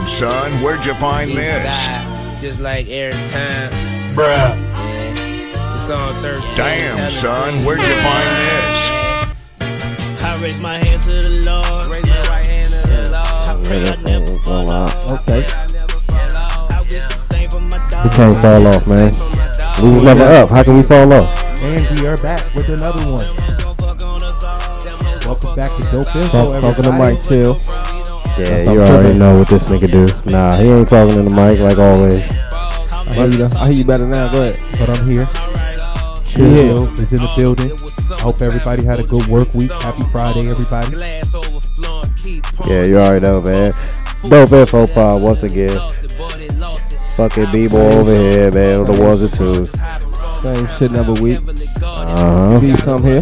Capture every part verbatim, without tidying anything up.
son, where'd you find this? Just like every time. Bruh. Yeah. It's on thirteen. Damn, son, where'd you find this? I raise my hand to the Lord. Raise my right hand to the Lord. I pray I never fall off. Okay. I wish the same for my dog. We can't fall off, man. We was never up. How can we fall off? And we are back with another one. Welcome back to Dope Info, Talk, talking to everybody. Mike, chill. Yeah, That's you not already tripping. know what this nigga do. Nah, he ain't talking to the mic like always. I hear you, I hear you better now. Go ahead. But I'm here. Chill is in the building. I hope everybody had a good work week. Happy Friday, everybody. Yeah, you already know, man. Dope Info Pod once again. Fucking B-boy over here, man. The ones and twos. Same shit every week. Uh-huh. Be some here.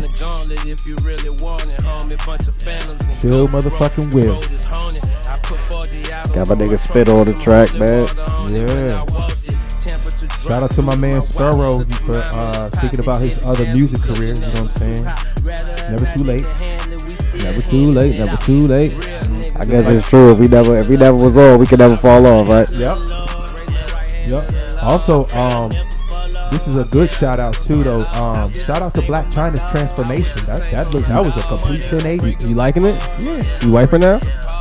Chill motherfucking will. Got my nigga Spit on the track, man. Yeah. Shout out to my man Sparrow for uh, thinking about his other music career. You know what I'm saying? Never too late. Never too late. Never too late. I guess it's true. If we never, if we never was on, we could never fall off, right? Yep. Yep. Also, um, this is a good shout out too, though. Um, shout out to Black China's transformation. That that look, that was a complete ten eighty. You liking it? Yeah. You wiping now?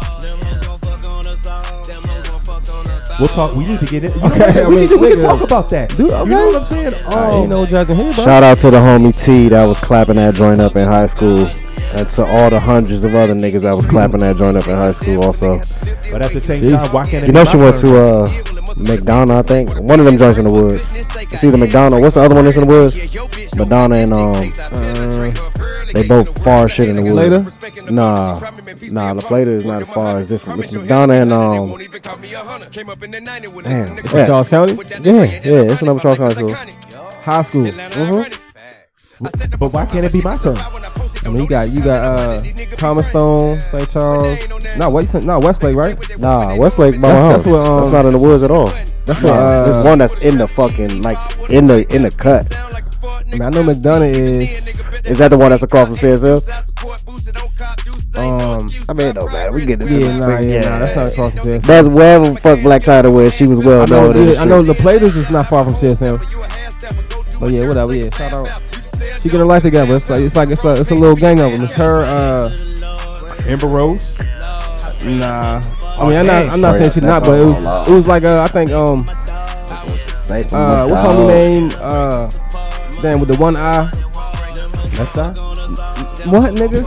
We'll talk. We need to get it. You Okay, know, I we, mean, need to, we can nigga. talk about that. Dude, okay. You know what I'm saying? I Um, ain't no judging here, bro. Shout out to the homie T that was clapping that joint up in high school. And to all the hundreds of other niggas that was clapping that joint up in high school also. But at the same time, why can't it You be know my she went turn? to uh, McDonough, I think. One of them joints in the woods. It's either McDonough. What's the other one that's in the woods? Madonna and um, uh, they both far as shit in the woods. Later? Nah, nah. La Plata is not as far as this one. It's McDonough and um. Damn. It's Yeah. in Charles County? Yeah, yeah. It's another Charles County school. High school. Mm-hmm. But why can't it be my turn? I mean, you got you got uh Thomas Stone, Saint Charles. No, what? No, Westlake, right? Nah, Westlake by That's- my that's house. what, um, That's not in the woods at all. That's Nah, what. Uh, there's one that's in the fucking like in the in the cut. I mean, I know McDonough is. Is that the one that's across from C S L? Um, I mean, it don't matter. We get it. yeah, nah, yeah, nah, that's not across from C S L. That's wherever the fuck Black China was. She was well I know, known. in the yeah, I know street. the Platers is not far from C S M. But yeah, whatever. Yeah, shout out. She get her life together. It's like it's like it's a it's a little gang of them. It's her. Uh, Amber Rose. nah. I mean, I'm not. I'm not Oh, saying yeah, she that's not, but it all was loud. it was like uh, I think um Saint uh what's McDowell. homie name uh damn with the one eye. Left eye. What nigga?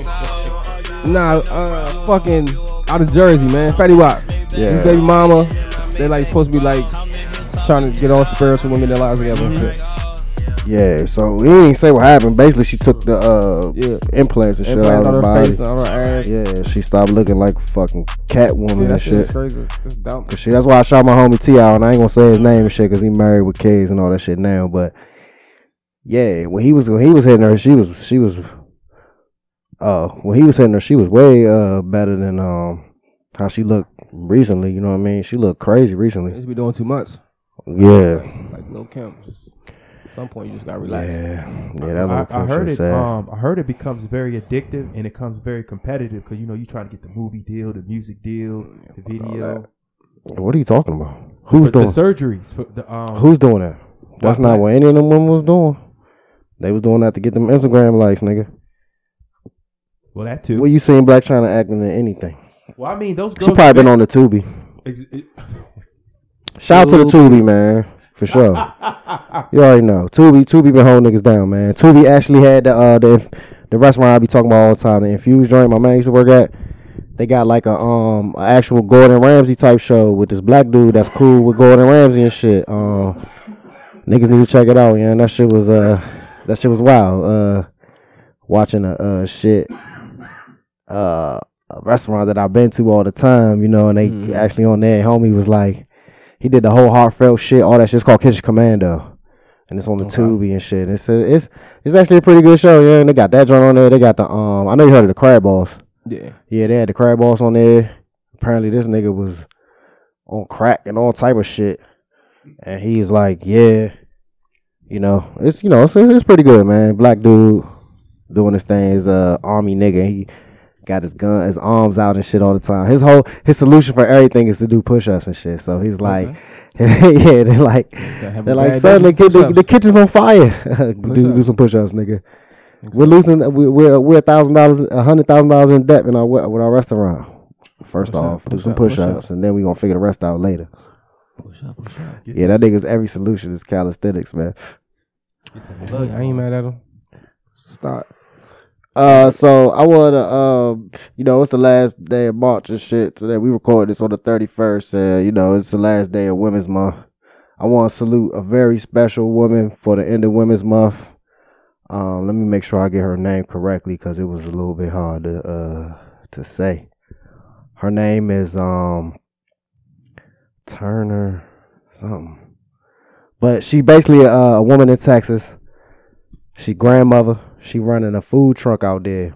Nah, uh, fucking out of Jersey, man. Fatty Wap. Yeah. His baby mama. They like supposed to be like trying to get all spiritual women in their lives together and shit. Yeah, so we didn't say what happened. Basically, she took the uh Yeah. implants and shit Implants out on of her her face body. and on her ass. Yeah, she stopped looking like a fucking Catwoman Yeah, and that shit is shit. crazy. It's dumb. Cause shit, that's why I shot my homie T out, and I ain't gonna say his name and shit, cause he married with kids and all that shit now. But yeah, when he was when he was hitting her, she was she was uh when he was hitting her, she was way uh better than um how she looked recently. You know what I mean? She looked crazy They recently. just be doing too much. Yeah, Like Lil Kim. Just, at some point, you just gotta relax. yeah, yeah. That I, little I heard shit it. sad. Um, I heard it becomes very addictive and it becomes very competitive because you know you trying to get the movie deal, the music deal, the video, What are you talking about? Who's but the doing? surgeries. For the, um, Who's doing that? That's Black- not what any of them women was doing. They was doing that to get them Instagram likes, nigga. Well, that too. Where you seen Black China acting in anything? Well, I mean, those girls. She probably been on the Tubi. Ex- it- Shout out to the Tubi, man, for sure. You already know. Tubi, Tubi been holding niggas down, man. Tubi actually had the uh the the restaurant I be talking about all the time, the Infused joint my man used to work at. They got like a um a actual Gordon Ramsay type show with this black dude that's cool with Gordon Ramsay and shit. Um, niggas need to check it out, yeah. That shit was uh that shit was wild. Uh, watching a uh shit uh a restaurant that I've been to all the time, you know, and they Mhm. actually on there. Homie was like, he did the whole heartfelt shit, all that shit. It's called Kitchen Commando, and it's on the Okay. Tubi and shit. It's a, it's it's actually a pretty good show, yeah. And they got that joint on there. They got the um, I know you heard of the Crab Balls. Yeah. Yeah, they had the Crab Balls on there. Apparently, this nigga was on crack and all type of shit, and he was like, yeah, you know, it's you know, it's, it's pretty good, man. Black dude doing his thing is a army nigga. He got his gun, his arms out and shit all the time. His whole his solution for everything is to do push-ups and shit. So he's like, okay. yeah, they're like, they're like, son, the, the, the kitchen's on fire. do, do some push-ups, nigga. Exactly. We're losing. We, we're we're a thousand dollars, a hundred thousand dollars in debt in our with our restaurant. First push off, up, do some push-ups, push and then we gonna figure the rest out later. Push up, push up. Yeah, that nigga's every solution is calisthenics, man. Look, I ain't mad at him. Stop. Uh, so I wanna, um, you know, it's the last day of March and shit. So that we record this on the thirty-first. Uh, you know, it's the last day of Women's Month. I want to salute a very special woman for the end of Women's Month. Um, let me make sure I get her name correctly because it was a little bit hard to uh to say. Her name is um Turner something, but she basically a, a woman in Texas. She grandmother. She running a food truck out there.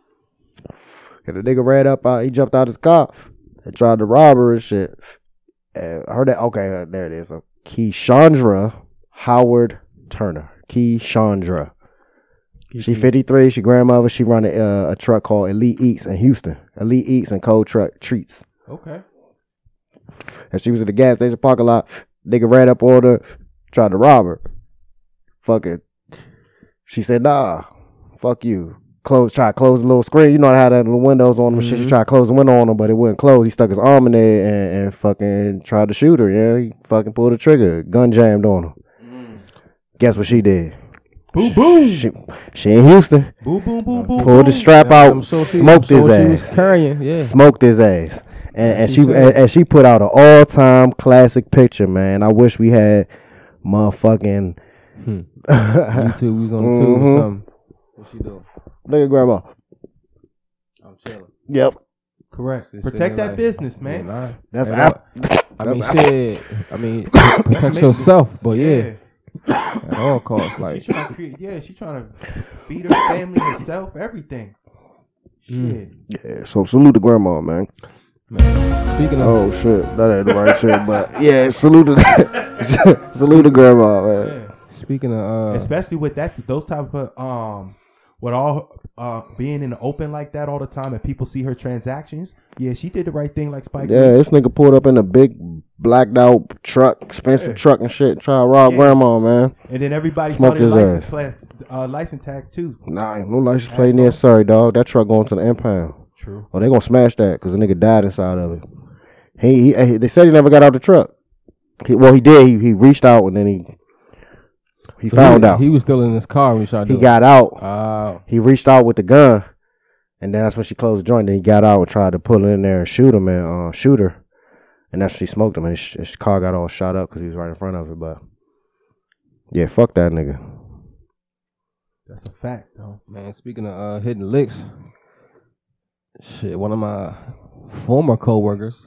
And the nigga ran up out. He jumped out his car and tried to rob her and shit. And I heard that. Okay, uh, there it is. Uh, Keyshandra Howard Turner. Keyshandra. She fifty-three. She grandmother. She run a, uh, a truck called Elite Eats in Houston. Elite Eats and Cold Truck Treats. Okay. And she was at the gas station parking lot. Nigga ran up on her, tried to rob her. Fuck it. She said, nah, fuck you. Close, try to close the little screen. You know how that little windows on them. Mm-hmm. Shit. She tried to close the window on him, but it wouldn't close. He stuck his arm in there and, and fucking tried to shoot her. Yeah, he fucking pulled the trigger. Gun jammed on her. Mm. Guess what she did? Boom, boom. She, she in Houston. Boom, boom, boom, boom. Pulled the strap yeah, out, so she, smoked his so ass. She was carrying, yeah. Smoked his ass. And, and she, she and, and she put out an all-time classic picture, man. I wish we had motherfucking hmm. YouTube. We was on the mm-hmm. tube or something. What she doing? Look at grandma. I'm chilling. Yep. Correct. It's Protect that like, business, man. Yeah, nah. That's out. I mean, shit. I mean, protect yourself, but yeah. yeah. At all costs, like she's trying to create, yeah, she's trying to feed her family, herself, everything. Shit. Mm. Yeah, so salute the grandma, man. Man, speaking of, oh shit, that ain't the right shit, but yeah, salute to that. Salute the grandma, man. Yeah. Speaking of, uh, especially with that, those type of um, with all uh being in the open like that all the time, and people see her transactions. Yeah, she did the right thing, like Spike. Yeah, Lee. This nigga pulled up in a big blacked out truck, expensive yeah. truck and shit, try to rob yeah. grandma, man. And then everybody Smoked saw their license plate, uh, license tag too. Nah, no license plate near. Sorry, dog. That truck going to the impound. True. Oh, they gonna smash that because the nigga died inside of it. He, he, they said he never got out the truck. He, well, he did. He, he reached out and then he he so found he, out. He was still in his car when he shot. He got out. Oh. He reached out with the gun, and then that's when she closed the joint. Then he got out and tried to pull her in there and shoot him and uh, shoot her, and that's when she smoked him. And his, his car got all shot up because he was right in front of it. But yeah, fuck that nigga. That's a fact, though. Man, speaking of uh, hitting licks, shit, one of my former coworkers,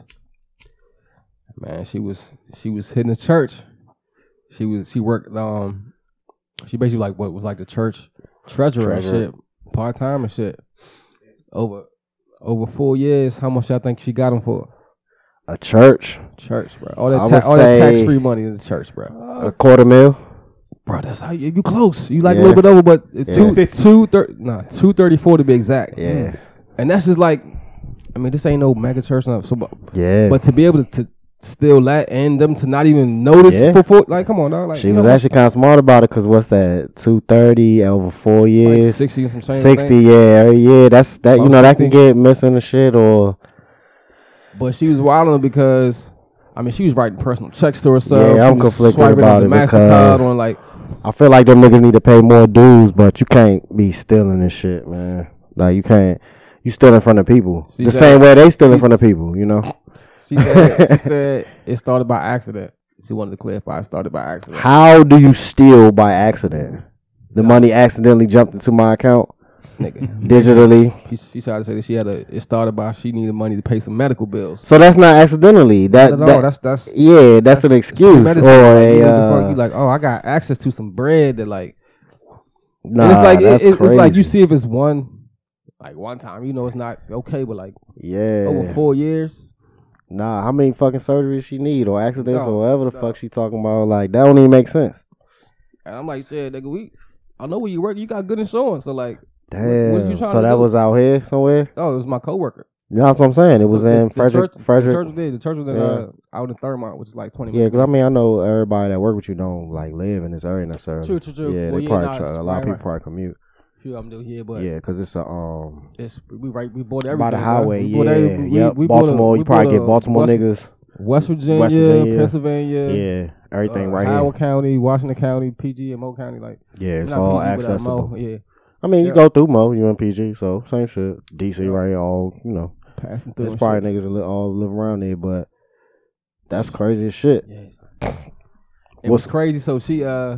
man, she was she was hitting the church. She was she worked um she basically like what was like the church treasurer, treasurer. and shit, part time and shit. Over over four years, how much y'all think she got him for? A church, church, bro. All that ta- all that tax free money in the church, bro. A quarter mil. Bro, that's how you, you close. You like yeah. a little bit over, but it's yeah. two, two, thir- nah, two thirty four to be exact. Yeah, and that's just like, I mean, this ain't no mega church, no, so yeah. But to be able to, to still that and them to not even notice yeah. for four, like, come on, dog. Like, she was know, actually kind of smart about it because what's that? Two thirty over four years, like sixty, some same sixty. Thing. Yeah, yeah. That's that. About you know, sixty. That can get missing and shit or. But she was wilding because, I mean, she was writing personal checks to herself. Yeah, I'm conflicted about it because on like. I feel like them niggas need to pay more dues, but you can't be stealing this shit, man. Like, you can't. You steal in front of people. She the said, same way they steal in front of people, you know? She said, she said it started by accident. She wanted to clarify it started by accident. How do you steal by accident? The money accidentally jumped into my account? Nigga. Digitally. She, she tried to say that she had a. It started by she needed money to pay some medical bills. So that's not accidentally. That, not at that all. That's that's yeah. That's, that's an excuse or a. You, uh, you like, oh, I got access to some bread that like. Nah, and it's like that's it, it, crazy. It's like you see if it's one, like one time. You know, it's not okay, but like yeah, over four years. Nah, how many fucking surgeries she need or accidents no, or whatever the no. fuck she talking about? Like that don't even make sense. And I'm like, shit, nigga, we. I know where you work. You got good insurance, so like. Damn. what are you trying so to that do? was out here somewhere? Oh, it was my coworker. Yeah, that's what I'm saying. It was So in the, Frederick. the church, Frederick. The church was there. The church was in, Yeah. uh, out in Thurmont, which is like twenty Yeah, minutes. because I mean, I know everybody that work with you don't like live in this area necessarily. True, true, true. Yeah, Well, they yeah, probably nah, try, a lot right, of people right. probably commute. few of them do here, but Yeah, because it's a um it's we right. We bought everything by the bro. highway. We Yeah, bought every- we- yep. we bought a- Baltimore. we You probably bought get a Baltimore West- niggas. West Virginia, West Virginia. Pennsylvania, Yeah, everything uh, right Howard here. County, Washington County, P G, and Mo County. Like Yeah, it's not all P G, but, uh, accessible. Mo, yeah, I mean, you Yeah. go through Mo, you in P G, so same shit. D C, right? All you know. passing through. There's and probably shit. niggas that li- all live around there, but that's crazy as shit. Yeah, it was crazy. So she, uh,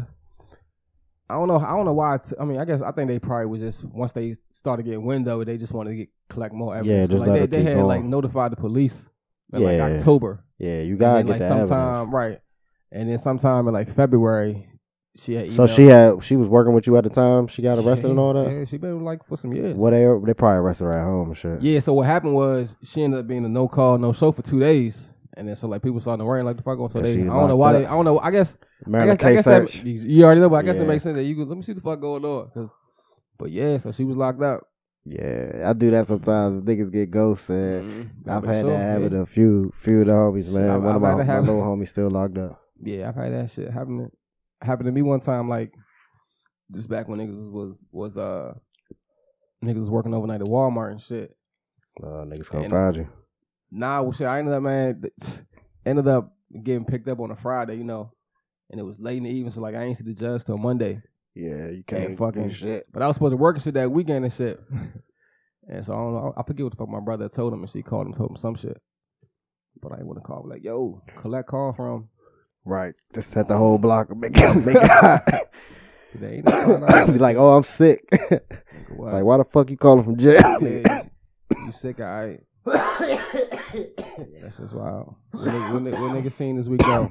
I don't know. I don't know why. T- I mean, I guess I think they probably was just once they started getting wind of it, they just wanted to get collect more evidence. Yeah, But, just like let they, it they keep had going. like notified the police in Yeah. like October. Yeah, you And gotta then, get like the sometime evidence. right, and then sometime in like February, she had. So emailed- she had she was working with you at the time. She got arrested and all that. Yeah, she been like for some years. What they they probably arrested her at home and shit. Yeah, so what happened was she ended up being a no call, no show for two days, and then so like people started worrying like the fuck on. So Yeah, they, she I don't know locked why up. they, I don't know. I guess, I Maryland guess, I case guess that, search. you you already know, but I guess Yeah. it makes sense that you could let me see the fuck going on. Cause, but yeah, so she was locked up. Yeah, I do that sometimes. Niggas get ghosted. Mhm. I've But had sure, that happen yeah. to a few few of the homies, Shit, man. I've- One I've of had my, it my happen. little homies still locked up. Yeah, I've had that shit happen. Happened to me one time, like just back when niggas was was uh niggas was working overnight at Walmart and shit. Uh, niggas gonna And- find you. Nah, well, shit, I ended up, man, th- ended up getting picked up on a Friday, you know, and it was late in the evening, so like I ain't see the judge till Monday. Yeah, you Can't can't fucking do shit. But I was supposed to work and shit that weekend and shit. And so I don't know, I forget what the fuck my brother told him, and she called him, told him some shit. But I didn't want to call, like, yo, collect call from. Right, just set the whole block and make it make it hot. They ain't find out. Be like, oh, I'm sick. What? Like, why the fuck you calling from jail? Yeah, you sick, alright. That's just wild. What nigga, what nigga, what nigga seen this week though?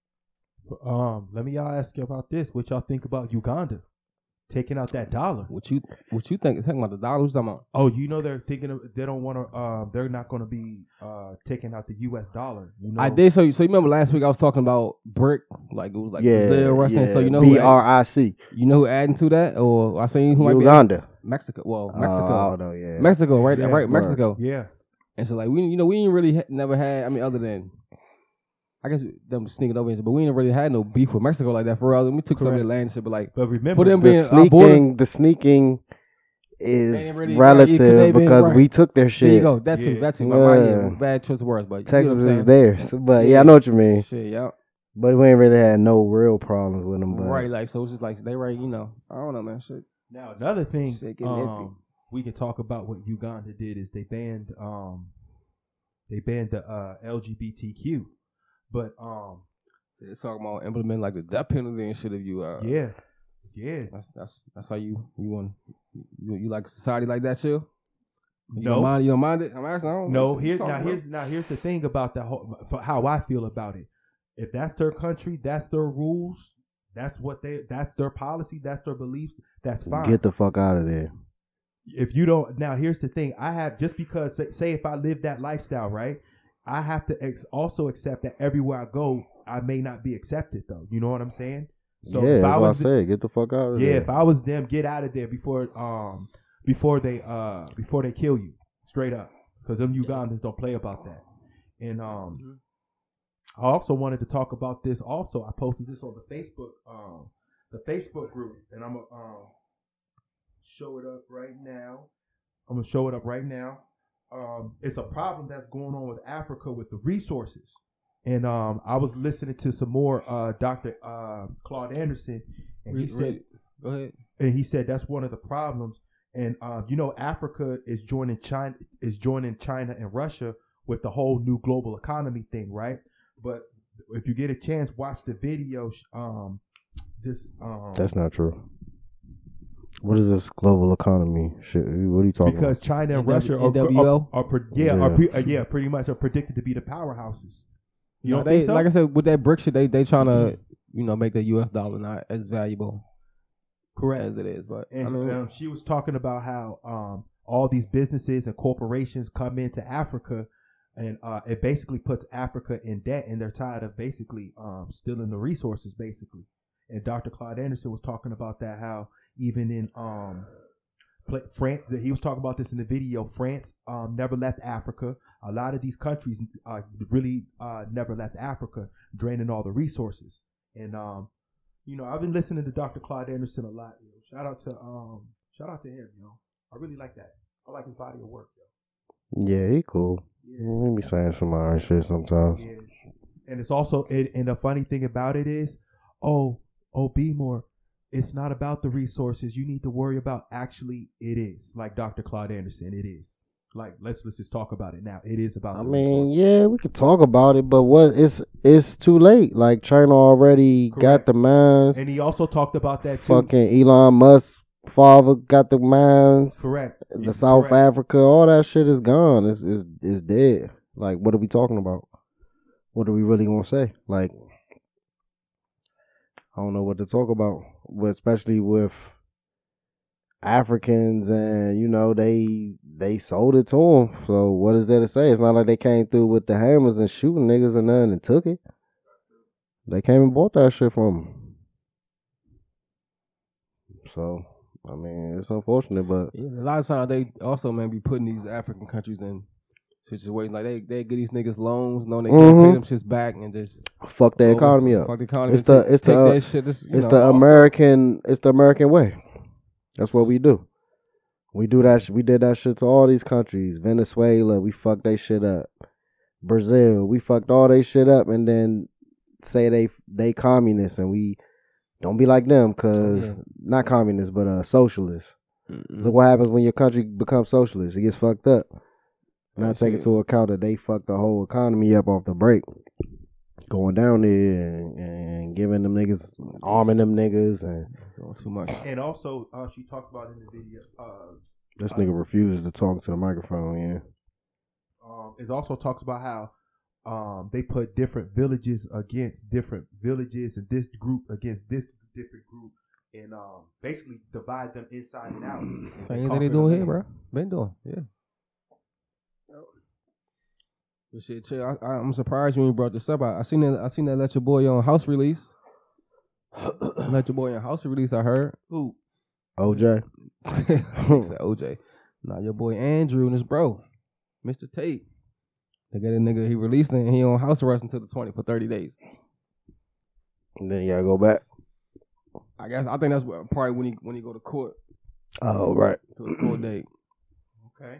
Um, let me y'all ask you about this. What y'all think about Uganda taking out that dollar? What you what you think? Talking about the dollars? Talking about? Oh, you know they're thinking of, they don't want to. Uh, they're not going to be uh, taking out the U S dollar. You know, I did. So, so you remember last week I was talking about BRIC, like it was like yeah, Brazil, Russia. yeah. So you know who B add- R I C. you know who adding to that, or I seen who might be Uganda. Mexico. Well, Uh, I Mexico, don't know, yeah. Mexico, right? Yeah, right, word. Mexico. Yeah, And so like we, you know, we ain't really ha- never had. I mean, other than I guess them sneaking over, but we ain't really had no beef with Mexico like that for real. We took some of Correct. their land and shit, but like but remember, for them The being our border. sneaking, the sneaking is Ain't really- relative right, yeah, 'cause they because been- we took their shit. There you go. That's Yeah. who. That's who. My, my, yeah, Yeah. bad choice of words, but you Texas know what I'm is saying? theirs, but yeah, Yeah. I know what you mean. Shit, yeah. But we ain't really had no real problems with them. But Right, like so it's just like they right, you know. I don't know, man. Shit. now another thing Shit getting iffy. um, we can talk about what Uganda did is they banned um, they banned the uh, L G B T Q, but um, It's talking about implementing like the death penalty and shit. If you, uh, yeah, yeah, that's that's that's how you you want you you like a society like that, chill. You No. don't mind. You don't mind it. I'm asking. I don't know no. what you Here talking now, about. here's now here's the thing about that whole for how I feel about it. If that's their country, that's their rules. That's what they. That's their policy. That's their beliefs. That's fine. get the fuck out of there. If you don't, now here's the thing. I have just because say, say if I live that lifestyle, right? I have to ex- also accept that everywhere I go, I may not be accepted though. You know what I'm saying? So yeah, if that's I what I was said. Get the fuck out of yeah, there. if I was them, get out of there before um before they uh before they kill you straight up, because them Ugandans don't play about that. And um, I also wanted to talk about this. Also, I posted this on the Facebook um the Facebook group, and I'm gonna um show it up right now. I'm gonna show it up right now. Um, it's a problem that's going on with Africa with the resources. And um, I was listening to some more uh, Doctor Uh, Claude Anderson, and he Read- said, read- Go ahead. and he said that's one of the problems. And um, you know, Africa is joining China, is joining China and Russia with the whole new global economy thing, right? But if you get a chance, watch the video. Um, this um, That's not true. What is this global economy shit? What are you talking because about? China and N W- Russia are, N W O? are, are, pre- yeah, Yeah. Are pre- uh, yeah, pretty much are predicted to be the powerhouses. You No, don't they think so? like I said with that brick shit, they they trying to you know make the U S dollar not as valuable Correct. as it is. But And I mean, um, she was talking about how um, all these businesses and corporations come into Africa, and uh, it basically puts Africa in debt, and they're tired of basically um, stealing the resources, basically. And Doctor Claude Anderson was talking about that, how even in um, Play, France. He was talking about this in the video. France um, never left Africa. A lot of these countries uh, really uh, never left Africa, draining all the resources. And um, you know, I've been listening to Doctor Claude Anderson a lot. You know, shout out to um, shout out to him. You know, I really like that. I like his body of work. Yo. Yeah, he cool. Yeah. He be saying some iron shit sometimes. Yeah. And it's also, it, and the funny thing about it is, oh, oh, B more. It's not about the resources. You need to worry about actually it is. Like Doctor Claude Anderson, it is. Like let's let's just talk about it now. It is about. I the mean, resources. yeah, we could talk about it, but what? It's it's too late. Like China already Correct. got the mines. And he also talked about that too. Fucking Elon Musk father got the mines. Correct. The It's South correct. Africa, all that shit is gone. It's it's it's dead. Like, what are we talking about? What are we really gonna say? Like, I don't know what to talk about, but especially with Africans, and you know they they sold it to them. So what is there to say? It's not like they came through with the hammers and shooting niggas and nothing and took it. They came and bought that shit from them. So I mean, it's unfortunate, but Yeah, a lot of times they also man be putting these African countries in situations like they they get these niggas loans, knowing they can't Mhm. pay them shits back, and just fuck the go economy over- up. Fuck the economy. It's and the- take, it's the, take uh, that shit. Just, you It's know, the also- American. It's the American way. That's what we do. We do that. sh- We did that shit to all these countries. Venezuela, we fucked they shit up. Brazil, we fucked all they shit up, and then say they they communists, and we don't be like them, cause Yeah. not communists, but uh socialists. Mm-mm. Look what happens when your country becomes socialist. It gets fucked up. Not Right, taking shit. into account that they fucked the whole economy up off the break. Going down there and, and giving them niggas, arming them niggas, and Doing too much. And also, uh, she talked about in the video. Uh, this nigga refuses to talk to the microphone, yeah. um, it also talks about how um, they put different villages against different villages, and this group against this different group, and um, basically divide them inside and out. Same thing Conquer they the doing here, land. bro. Been doing, yeah. But shit, chill. I, I, I'm surprised when you brought this up. I, I seen that. I seen that. Let Your Boy on house release. Let Your Boy on house release. I heard. Who? O J. He said O J. Nah, your boy Andrew and his bro, Mister Tate. They got a nigga. He released it, and he on house arrest until the twentieth for thirty days. And then you gotta go back. I guess I think that's what, probably when he when he go to court Oh, right. to his court date. Okay.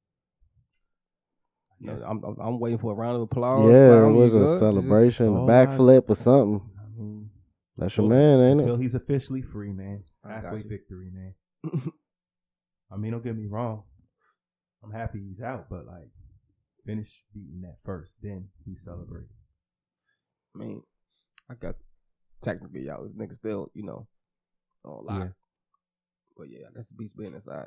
You know, I'm, I'm I'm waiting for a round of applause. Yeah, it Clown, you was good? a celebration, a all right. backflip or something. I mean, That's your man, ain't Until it? he's officially free, man. I got Halfway you. victory, man. I mean, don't get me wrong. I'm happy he's out, but like, finish beating that first, then he celebrate. I mean, I got technically y'all this nigga still, you know, on lock. Yeah. But yeah, I guess the beast being inside.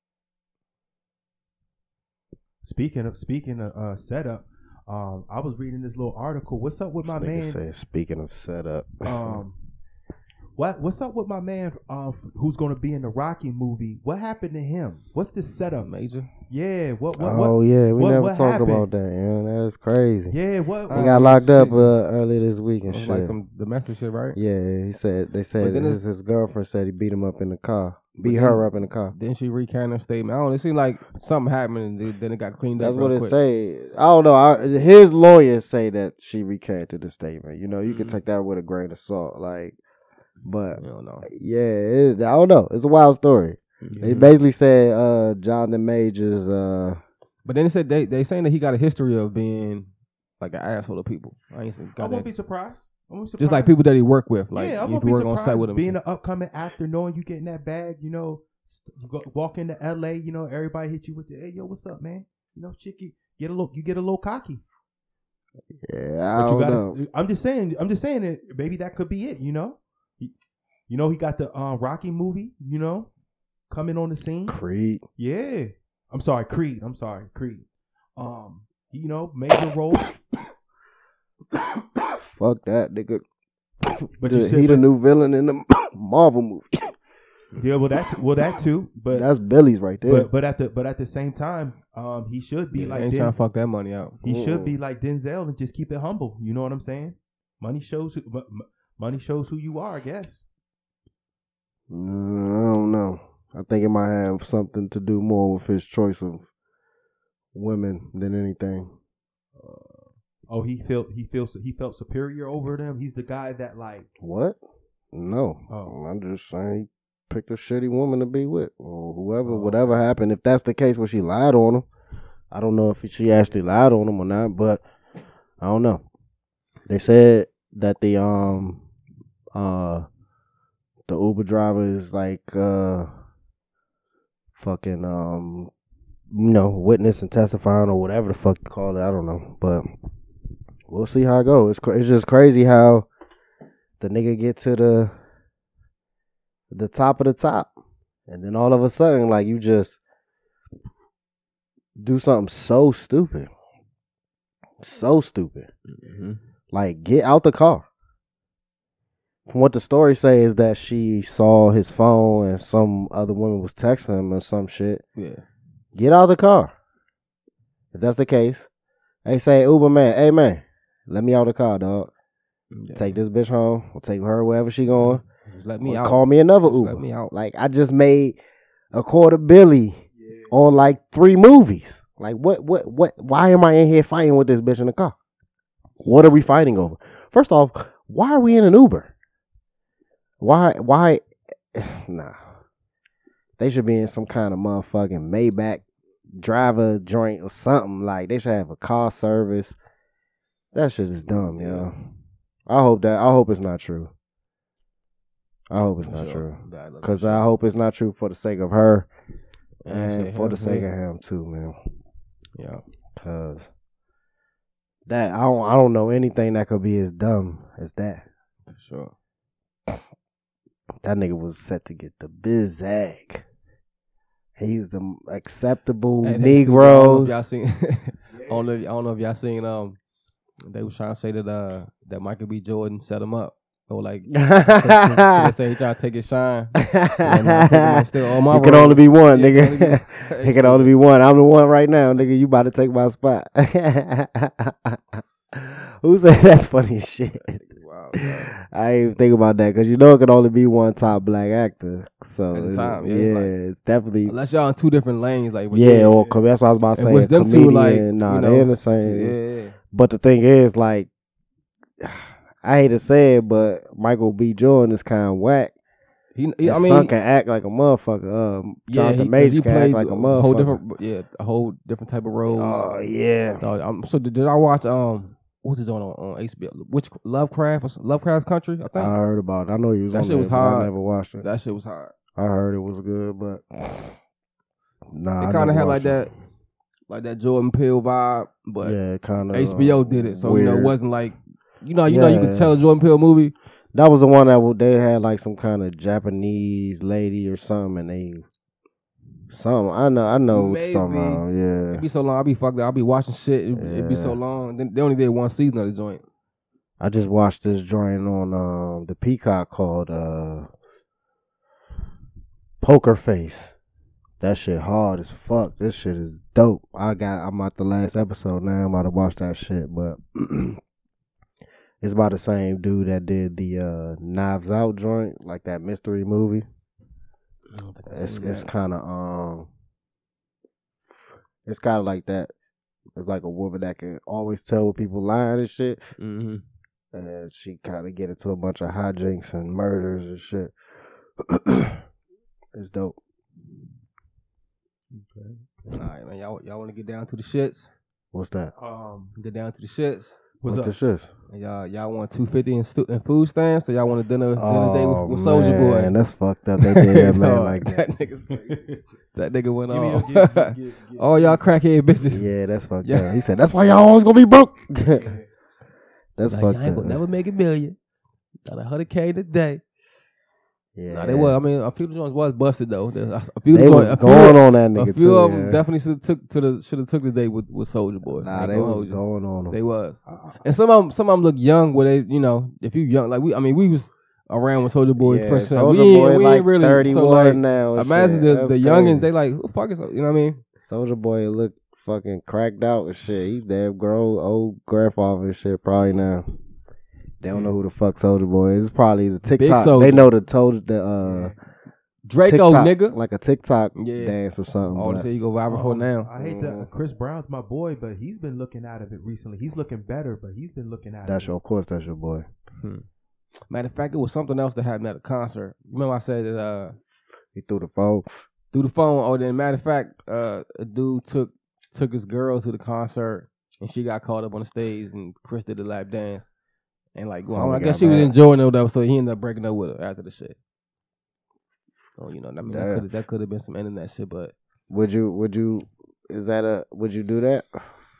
Speaking of speaking of uh, setup, um, I was reading this little article. What's up with my This nigga man? said, speaking of setup. Um, what what's up with my man? Uh, who's going to be in the Rocky movie? What happened to him? What's the setup? Major. Yeah. What what oh, what? yeah, we what- never what talked happened? about that, yeah. That's crazy. Yeah. What? He Uh, got locked up shit. uh, earlier this week and It was shit. like some domestic shit, right? Yeah, he said they said then his, it's- his girlfriend said he beat him up in the car, But beat then- her up in the car. Then she recanted her statement. I don't know. It seemed like something happened, and then- then it got cleaned That's up. what real it quick. say. I don't know. I, his lawyers say that she recanted the statement. You know, you can Mhm. take that with a grain of salt, like. But I don't know. yeah, it, I don't know. It's a wild story. They Mhm. basically said uh, Jonathan Majors. Uh, But then they said they they saying that he got a history of being like an asshole to people. I ain't seen- I got won't that. be surprised. I won't be surprised. Just like people that he work with, like yeah, I he won't be work on surprised site with him. being an upcoming actor, knowing you getting that bag. You know, st- you go, walk into L A. You know, everybody hit you with the, hey, yo, what's up, man? You know, chick, you get a little, you get a little cocky. yeah, I But you don't gotta. know. I'm just saying. I'm just saying it. Maybe that could be it. You know, He- you know, he got the uh, Rocky movie. You know, coming on the scene. Creed. Yeah, I'm sorry, Creed. I'm sorry, Creed. Um, you know, major role. Fuck that nigga. But The- you said, he the but- new villain in the Marvel movie. yeah, well that, well that too. But That's Billy's right there. but but at the but at the same time, um, he should be Yeah, like they ain't Den- trying to fuck that money out. he should Mm. be like Denzel and just keep it humble. You know what I'm saying? Money shows who, m- m- money shows who you are. I guess. Mm, I don't know. I think it might have something to do more with his choice of women than anything. Oh, he felt he feels he felt superior over them. He's the guy that like What? No. Oh. I'm just saying he picked a shitty woman to be with. Or whoever, Oh. whatever happened. If that's the case where she lied on him, I don't know if she actually lied on him or not, but I don't know. They said that the um uh the Uber driver is like uh fucking um you know, witness and testifying or whatever the fuck you call it. I don't know, but we'll see how it goes. It's cra- it's just crazy how the nigga get to the the top of the top, and then all of a sudden, like, you just do something so stupid, so stupid. Mm-hmm. Like, get out the car. From what the story say is that she saw his phone and some other woman was texting him or some shit. Yeah. Get out of the car. If that's the case, they say, Uber man, hey man, let me out of the car, dog. Yeah. Take this bitch home. I'll take her wherever she going. Just let me Or out. call me another Just Uber. let me out. Like, I just made a quarter billy on like three movies. Like, what, what, what? Why am I in here fighting with this bitch in the car? What are we fighting over? First off, why are we in an Uber? Why, why? Nah. They should be in some kind of motherfucking Maybach driver joint or something. Like, they should have a car service. That shit is dumb, yo. I hope that, I hope it's not true. I hope it's not true. Because I hope it's not true for the sake of her and for the sake of him, too, man. Yeah. Because that, I don't, I don't know anything that could be as dumb as that. For sure. That nigga was set to get the bizag. He's the acceptable Hey, hey, Steve, I don't know Negro. if y'all seen. I don't know. If, I don't know if y'all seen. Um, they was trying to say that uh that Michael B. Jordan set him up. Or like, they say he tried to take his shine. And, uh, pretty much still all my it can roles. only be one, Yeah, it can nigga. only be- It can only be one. I'm the one right now, nigga. You about to take my spot. Who said that's funny as shit? Wow, wow. I ain't even think about that because you know it can only be one top black actor. So At the it- time, yeah, yeah, like- it's definitely Unless y'all in two different lanes, like but yeah. Or com- that's what I was about to And say. which a them two, comedian, like, nah, you they know, in the same. Yeah, yeah. But the thing is, like, I hate to say it, but Michael B. Jordan is kind of whack. He, he His I mean, son can act like a motherfucker. Um, yeah, Jonathan he, Majors he can act played like a a motherfucker. whole different, yeah, a whole different type of roles. Oh yeah. Dog, um, so did, did I watch um what's it on on H B O? Which Lovecraft? What's- Lovecraft's Country? I I think heard about it. I know you was That on shit there, was but I hard. never watched it. that shit was hard. I heard it was good, but nah. It I kind of never had like watched it. that, like that Jordan Peele vibe, but Yeah, kind of. H B O did it, so you know it weird. wasn't like you know you know you could Yeah. tell a Jordan Peele movie. That was the one that w- they had like some kind of Japanese lady or something, and they something. I know, I know what you're talking Maybe. about. Yeah. It'd be so long. I'll be fucked up. I'll be watching shit. It'd, it'd be so Yeah. long. Then they only did one season of the joint. I just watched this joint on um, the Peacock called uh, Poker Face. That shit hard as fuck. This shit is dope. I got. I'm at the last episode now. I'm about to watch that shit, but it's about the same dude that did the uh, Knives Out joint, like that mystery movie. It's it's kind of um, it's kind of like that. It's like a woman that can always tell when people lying and shit. Mm-hmm. And she kind of get into a bunch of hijinks and murders and shit. It's dope. All right, man. Y'all y'all want to get down to the shits? What's that? Um, Get down to the shits. what's up? this is? And y'all y'all want two fifty in, stu- in food stamps, or y'all want a dinner dinner day with, with Soldier Boy? Man, that's fucked up. They did that man Dog, like that. that nigga's crazy. That nigga went Give me a- on. give- give- give- give- All y'all crackhead bitches. Yeah, that's fucked Yeah. up. He said, that's why y'all always gonna be broke. That's Like, fucked I ain't up. gonna never make a million. Got a hundred K today. Yeah. Nah, they was. I mean, a few of the joints was busted though. There's A few of They the was joints, a going few, on that a nigga few too. of them yeah. definitely should have took to the should have took the day with with Soldier Boy. Nah, Ain't they gonna was hold you. going on them. They was. And some of them, some of them look young. Where they, you know, if you young, like we, I mean, we was around when Soldier Boy yeah, first. Soulja we ain't, Boy we like ain't really thirty-one so like, now. and imagine shit. the That's the crazy. youngins. They like, who the fuck is, you know what I mean? Soldier Boy look fucking cracked out and shit. He's damn grown old grandfather and shit probably now. They don't know who the fuck Soldier Boy is. It's probably the TikTok. Soulja. They know the told the uh Draco, TikTok, nigga. like a TikTok Yeah. dance or something. Oh, but- they say you go viral for Um, now. I hate that Chris Brown's my boy, but he's been looking out of it recently. He's looking better, but he's been looking out That's of your, it. of course, that's your boy. Matter of fact, it was something else that happened at a concert. Remember I said that uh, He threw the phone. through the phone. Oh, then matter of fact, uh, a dude took took his girl to the concert, and she got caught up on the stage, and Chris did the lap dance, and like, well, Oh, I he guess got she was mad. enjoying it, though, so he ended up breaking up with her after the shit. Oh, you know, I mean, that Damn. could that could have been some internet shit, but Would you? Would you? Is that a? Would you do that?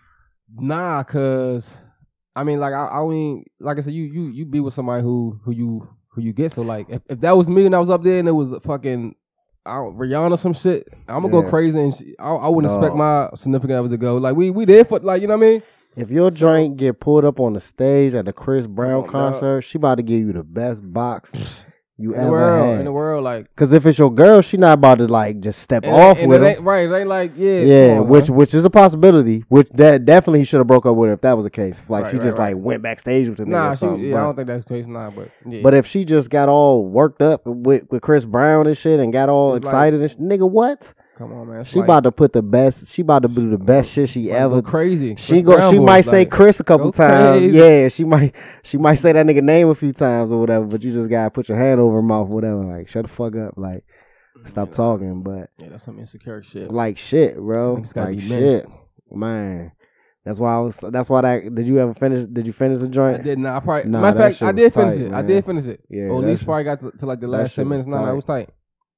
nah, cause I mean, like I, I mean, like I said, you you you be with somebody who who you who you get. So like, if, if that was me and I was up there and it was a fucking I don't, Rihanna or some shit, I'm gonna Yeah. go crazy and she, I, I wouldn't No. expect my significant other to go. Like we we there for like you know what I mean? If your joint get pulled up on the stage at the Chris Brown on, dog. concert, she about to give you the best box you In the ever world, had. in the world, like Cause if it's your girl, she not about to like just step and, off and with it him. ain't, right? It ain't like yeah, Yeah, come on, which man. which is a possibility. Which that definitely he should have broke up with her if that was the case. Like Right, she right, just right. like went backstage with the nigga nah, or she, something. yeah, I but, don't think that's the case, nah, but yeah. but if she just got all worked up with, with Chris Brown and shit and got all It's like- excited and sh- nigga, what? come on, man, it's She like, about to put the best. She about to do the best shit she like, ever. go crazy. She Chris go. Brown She boys, might say like, Chris a couple go times. crazy. Yeah, she might. She might say that nigga name a few times or whatever. But you just gotta put your hand over her mouth, or whatever. Like shut the fuck up. Like stop Yeah. talking. But Yeah, that's some insecure shit. like shit, bro. Niggas gotta Like be men. shit, man. That's why I was. That's why that. Did you ever finish? Did you finish the I joint? did not. I probably. Nah, matter that of fact, shit I was did finish tight, it. I man. did finish it. Yeah, or at that least shit- probably got to, to like the that last shit ten was minutes. Nah, tight. it was tight.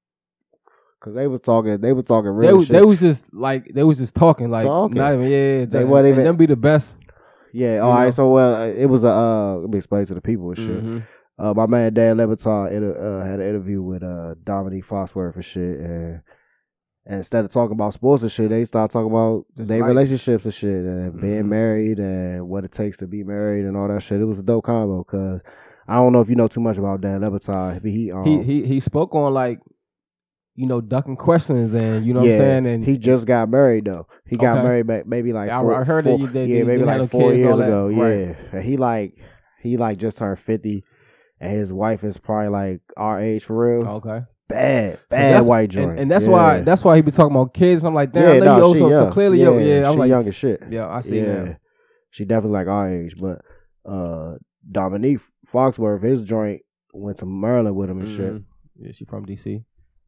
Cause they were talking. They were talking They, real was- shit. they was just like they was just talking like Talking. not even yeah. yeah They and, wasn't and even- them be the best. yeah. you All right. know. So well, uh, it was a. Uh, let me explain to the people and shit. Mhm. Uh, my man Dan Levitar inter- uh, had an interview with uh, Dominique Foxworth and shit, and, and instead of talking about sports and shit, they started talking about Just their life. relationships and shit, and being Mhm. married and what it takes to be married and all that shit. It was a dope combo because I don't know if you know too much about Dan Levitar. But he, um, He he he spoke on like you know ducking questions and you know yeah, what I'm saying and he just got married though. He got Okay. married back maybe like I- four, I heard that four- you- they- yeah they- maybe they had like no four kids and years all that. ago. Right. Yeah, and he like he like just turned fifty, and his wife is probably like our age for real. okay. Bad, So bad that's- white joint, And, and that's yeah. why that's why he be talking about kids. I'm like, damn, I yeah, know no, you also she so young. clearly yeah, yo, yeah. I'm she like, young as shit. yeah, I see yeah, now. she definitely like our age, but uh, Dominique Foxworth, his joint went to Maryland with him and shit. Mhm. Yeah, she from D C.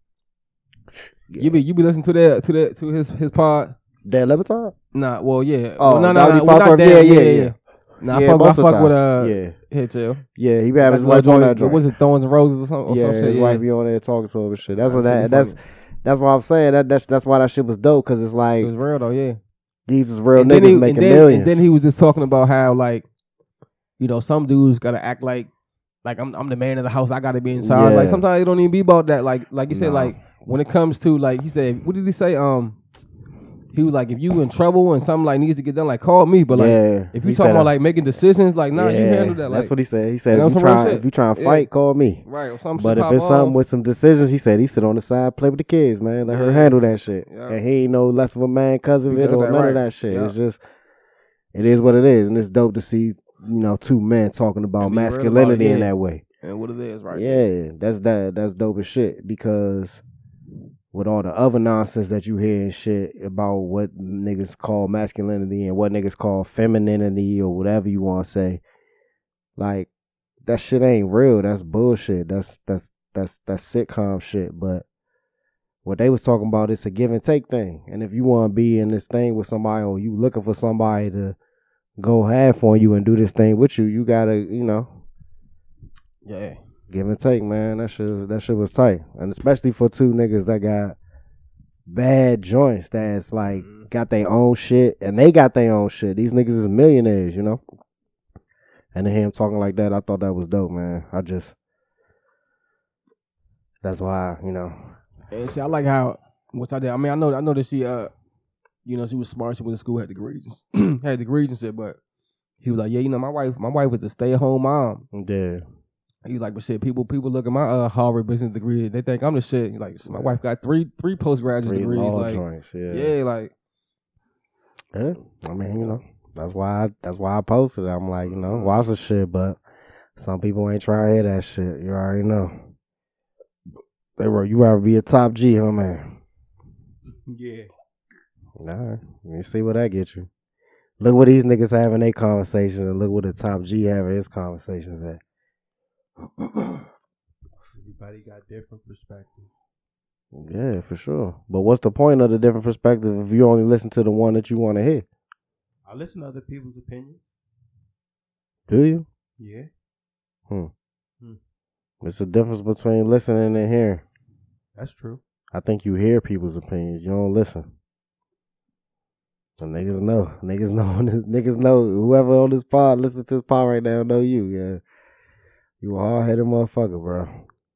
Yeah. You be you be listening to that to that to his his pod. Dan Levitar? Nah, well, yeah. Oh, well, no, no, Dominique no. Well, not Foxworth? that. Yeah, Yeah, yeah, yeah. yeah. Nah, yeah, I fuck, I most of the fuck with time. uh, yeah, Hit Chill. yeah. He had his Like, wife joint- on that joint. Was it Thorns and Roses or something? Or yeah, some his shit? wife Yeah. be on there talking to him and shit. That's what That that. shit That's funny. that's what I'm saying. That that's that's why that shit was dope because it's like It was real though, yeah. these is real and niggas then he, making and then, millions. And then he was just talking about how like, you know, some dudes gotta act like, like I'm I'm the man of the house. I gotta be inside. Yeah. Like sometimes it don't even be about that. Like like you said, Nah. like when it comes to like he said, what did he say? Um, he was like, if you in trouble and something like needs to get done, like call me. But like yeah, if he you said talking about that. like making decisions, like nah, you Yeah, handle that. Like that's what he said. He said You know, if you some real try shit. if you trying to Yeah. fight, call me. right or some But shit if pop it's off. something with some decisions, he said he sit on the side, play with the kids, man. Let her Yeah. handle that shit. Yeah. And he ain't no less of a man because of it Because of or that, none right. of that shit. Yeah. It's just, it is what it is. And it's dope to see, you know, two men talking about And be real about it, masculinity in yeah. that way. and what it is, right? Yeah, that's that. That's dope as shit because with all the other nonsense that you hear and shit about what niggas call masculinity and what niggas call femininity or whatever you want to say, like that shit ain't real. That's bullshit. That's that's that's that's sitcom shit. But what they was talking about is a give and take thing. And if you want to be in this thing with somebody or you looking for somebody to go half on you and do this thing with you, you gotta, you know, Yeah. give and take, man. That shit, that shit was tight, and especially for two niggas that got bad joints. That's like Mhm. got their own shit, and they got their own shit. These niggas is millionaires, you know. And to hear him talking like that, I thought that was dope, man. I just, that's why, you know. And see, I like how which I did. I mean, I know, I know that she, uh, you know, she was smart. She went to school, had degrees, had degrees and shit. But he was like, yeah, you know, my wife, my wife was a stay at home mom. Yeah, He was like, but shit, people, people look at my uh, Harvard business degree, they think I'm the shit. He's like, my wife got three, three postgraduate three degrees. law Like, joints. Yeah. yeah, like, Yeah. I mean, you know, that's why I, that's why I posted it. I'm like, you know, watch the shit, but some people ain't trying to hear that shit. You already know. They were. You rather be a top G, huh, man? Yeah. Nah, you see what that get you. Look what these niggas having their conversations, and look what the top G having his conversations at. Everybody got different perspectives. Yeah, for sure. But what's the point of the different perspective if you only listen to the one that you want to hear? I listen to other people's opinions. Do you? Yeah. Hmm. Hmm. It's a difference between listening and hearing. That's true. I think you hear people's opinions. You don't listen. So niggas know. Niggas know. Niggas know. Whoever on this pod, listen to this pod right now, know you. Yeah. You a hard-headed motherfucker, bro.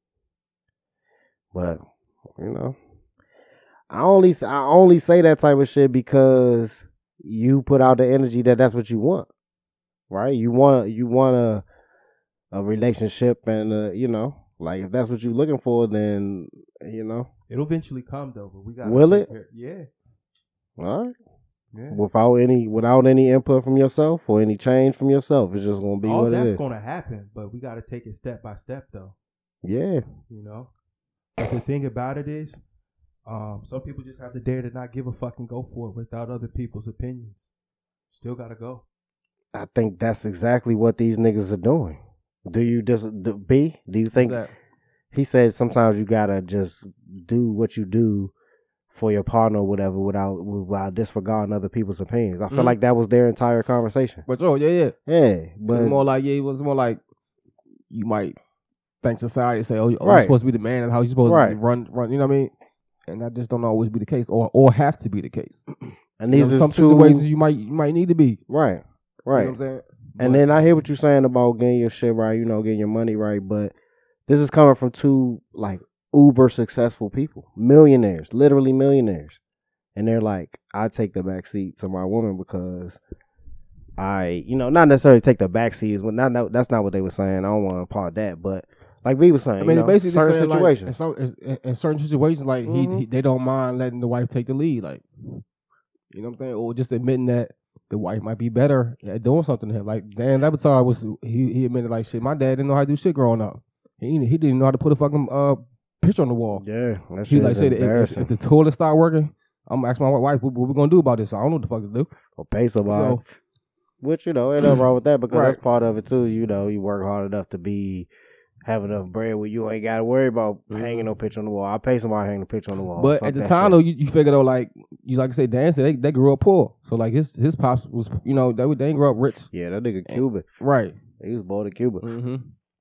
But, you know. I only, I only say that type of shit because you put out the energy that that's what you want. Right? You want, you want a, a relationship and, uh, you know, like if that's what you're looking for, then, you know. It'll eventually come, though, but we got Will it? Care. Yeah. All right. Yeah. Without any without any input from yourself or any change from yourself, it's just gonna be All what it that's is. gonna happen, but we gotta take it step by step, though. Yeah. You know. But the thing about it is, um, some people just have to dare to not give a fuck and go for it without other people's opinions. Still gotta go. I think that's exactly what these niggas are doing. Do you just do, B? Do you think That- he said sometimes you gotta just do what you do for your partner or whatever without without disregarding other people's opinions? I feel Mhm. like that was their entire conversation. But oh yeah, yeah. Yeah, But but more like yeah, it was more like you might think society say, oh, you- oh Right. you're supposed to be the man of the house, you're supposed Right. to run, run. You know what I mean? And that just don't always be the case, or or have to be the case. and You these know, are some two situations you might you might need to be. right, right. You know what I'm saying? And But- then I hear what you're saying about getting your shit right, you know, getting your money right, but this is coming from two like uber successful people, millionaires, literally millionaires. And they're like, I take the back seat to my woman because I, you know, not necessarily take the back seat. Well, not, not that's not what they were saying. I don't want to part that, but like we was saying, I mean, you know, basically certain saying, situations. Like, in, some, in, in certain situations, like Mhm. he, he, they don't mind letting the wife take the lead, like you know what I'm saying, or just admitting that the wife might be better at doing something to him. Like Dan Lebatard was, he he admitted like shit. My dad didn't know how to do shit growing up. He he didn't know how to put a fucking uh picture on the wall. yeah, that He shit like is said, if, if, embarrassing. if the toilet start working, I'm gonna ask my wife what, what we gonna do about this. So I don't know what the fuck to do. Or pay somebody. So Which, you know, ain't nothing wrong with that because Right. that's part of it too. You know, you work hard enough to be have enough bread where you ain't got to worry about hanging no picture on the wall. I pay somebody hanging a picture on the wall. But Fuck at the that time shit. though, you, you figure though, like you like I say, Dan said they, they grew up poor. So like his his pops was, you know, they they didn't grow up rich. Yeah, that nigga Cuban. Right. He was born in Cuba. Mm-hmm.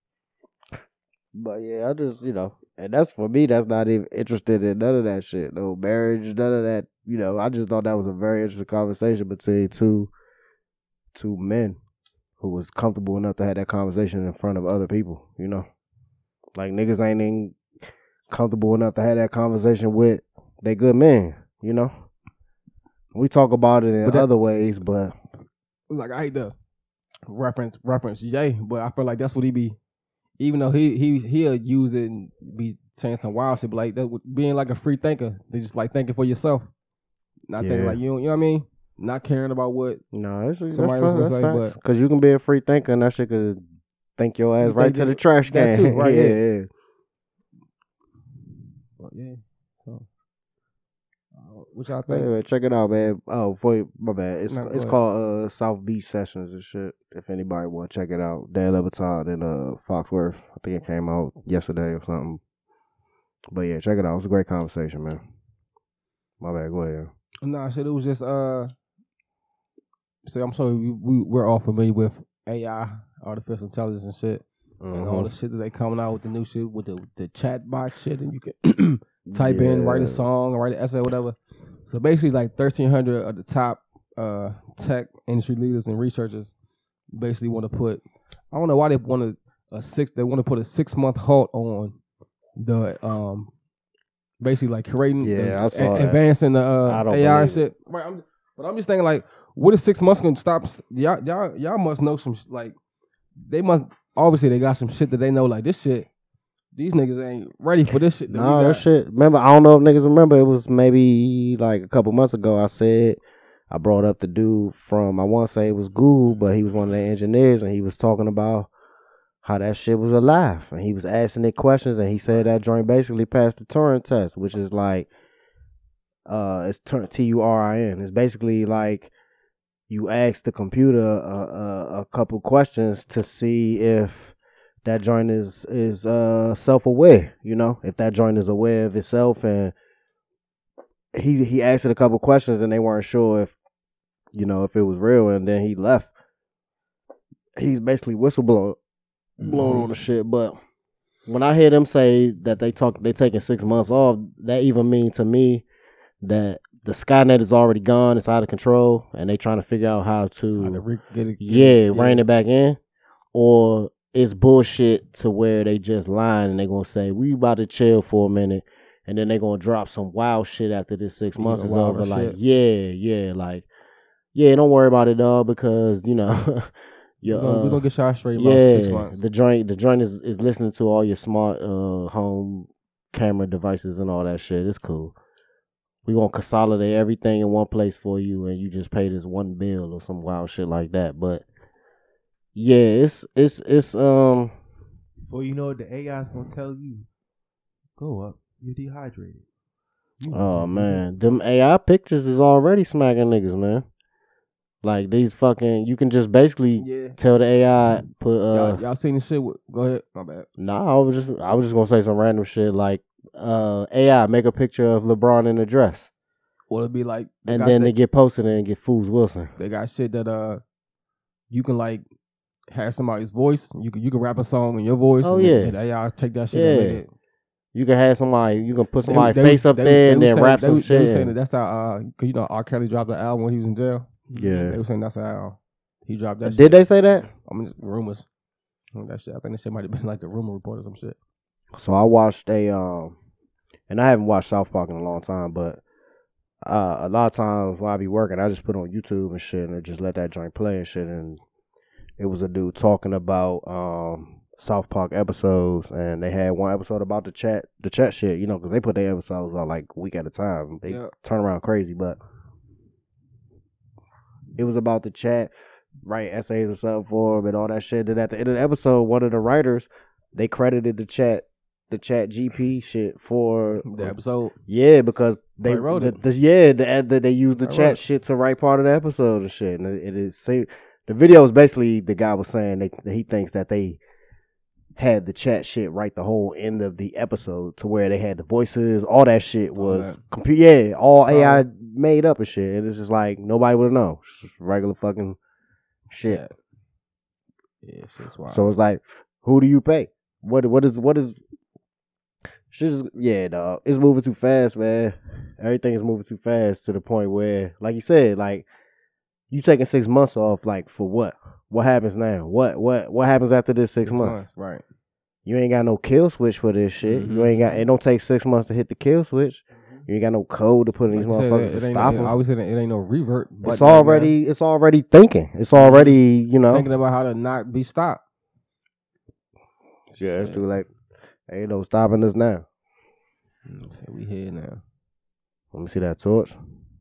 But yeah, I just, you know, and that's for me, that's not even interested in none of that shit. No marriage, none of that. You know, I just thought that was a very interesting conversation between two two men who was comfortable enough to have that conversation in front of other people, you know. Like niggas ain't even comfortable enough to have that conversation with they good men, you know. We talk about it in But that- other ways, but Like I hate to reference reference Jay, but I feel like that's what he be. Even though he he he'll use it and be saying some wild shit, but like that, would- being like a free thinker, they just like thinking for yourself, not thinking Yeah. like you, you know what I mean, not caring about what. no, that's, that's, Somebody was that's gonna say, facts. but- Cause you can be a free thinker and that shit could think your ass You right think to that- the trash that can. too, right, yeah, yeah. yeah. Well, yeah. So, uh, what y'all But think? anyway, check it out, man. Oh, for you, my bad. It's No, go it's ahead. called uh, South Beach Sessions and shit. If anybody want to check it out, Dan Lebatard and uh Foxworth. I think it came out yesterday or something. But yeah, check it out. It was a great conversation, man. My bad. Go ahead. No, I said it was just uh. So I'm sorry, we, we we're all familiar with A I, artificial intelligence and shit, and all the Mhm. shit that they coming out with the new shit with the the chat box shit, and you can type in, write a Yeah. song, write an essay, whatever. So basically, like thirteen hundred of the top uh tech industry leaders and researchers basically want to put. I don't know why they want to a six. They want to put a six month halt on the um. Basically, like creating, Yeah, the, I saw a- that. advancing the I uh, don't A I believe it. shit. Right, I'm, but I'm just thinking like, what is six months gonna stop? Y'all, y'all, y'all must know some sh- like, they must obviously they got some shit that they know like this shit. These niggas ain't ready for this shit. That Nah, we that got. shit. Remember, I don't know if niggas remember. It was maybe like a couple months ago. I said I brought up the dude from I want to say it was Google, but he was one of the engineers, and he was talking about how that shit was alive. And he was asking it questions, and he said that joint basically passed the Turing test, which is like, uh, it's T U R I N. It's basically like you ask the computer a, a, a couple questions to see if that joint is is uh self-aware. You know, if that joint is aware of itself. And he he asked it a couple questions, and they weren't sure if you know if it was real, and then he left. He's basically whistleblowing. Blowing Mm-hmm. on the shit, but when I hear them say that they talk, they taking six months off, that even mean to me that the Skynet is already gone, it's out of control, and they trying to figure out how How to to, re- get it, get yeah, it, rein it back in, or it's bullshit to where they just lying and they gonna say we about to chill for a minute, and then they gonna drop some wild shit after this six Even months is wilder over, like shit. yeah, yeah, like yeah, don't worry about it, dog, because you know. We're Your, gonna, we uh, gonna get y'all straight in about yeah, six months. the joint, the joint is, is listening to all your smart uh home camera devices and all that shit. It's cool. We gonna consolidate everything in one place for you, and you just pay this one bill or some wild shit like that. But yeah, it's it's it's um. Before you know it, the A I's gonna tell you, go up, you're dehydrated. You Oh can't man, them A I pictures is already smacking niggas, man. Like these fucking, you can just basically Yeah. tell the A I put uh. y'all, y'all seen the shit? With, go ahead. My bad. Nah, I was just I was just gonna say some random shit like uh A I make a picture of LeBron in a dress, Or it'd be like, they and got, then they, they get posted and get Fools Wilson. they got shit that uh, you can like have somebody's voice. You can you can rap a song in your voice. Oh, and yeah. they, and they all take that shit and make Yeah. it. You can have somebody, you can put They- somebody's they face was- up they- there they and was then saying- rap they some was- They were shit. saying that that's how, uh, cause you know R. Kelly dropped the album when he was in jail. Yeah. They were saying that's how he dropped that. Did shit. they say that? I mean, rumors. That shit. I think that shit might have been like the rumor report or some shit. So I watched a um, and I haven't watched South Park in a long time, but uh, a lot of times while I be working, I just put on YouTube and shit, and just let that joint play and shit. And it was a dude talking about um South Park episodes, and they had one episode about the chat, the chat shit, you know, because they put their episodes out like a week at a time. They Yeah. turn around crazy, but it was about the chat, write essays or something for them and all that shit. Then at the end of the episode, one of the writers, they credited the chat, the chat G P shit for The episode. yeah, because they They wrote the, it. the yeah the, the they used the They chat wrote it. shit to write part of the episode and shit. And it, it is say the video is basically the guy was saying they, that he thinks that they had the chat shit write the whole end of the episode to where they had the voices, all that shit All was that. compu- yeah, all A I Oh. made up and shit. And it's just like nobody would know. It's just regular fucking shit. Yeah, yeah shit's wild. So it's like, who do you pay? What what is what is shit is yeah, dog. It's moving too fast, man. Everything is moving too fast to the point where, like you said, like you taking six months off, like for what? What happens now? What what what happens after this six, Six months? Right. You ain't got no kill switch for this shit. Mhm. You ain't got. It don't take six months to hit the kill switch. You ain't got no code to put in these Like you said, motherfuckers it, it to ain't, stop it, them. I always said it ain't no revert. It's button, man. already it's already thinking. It's already you know. thinking about how to not be stopped. Yeah, it's Shit. too late. Ain't no stopping us now. Mm, shit, we here now. Let me see that torch.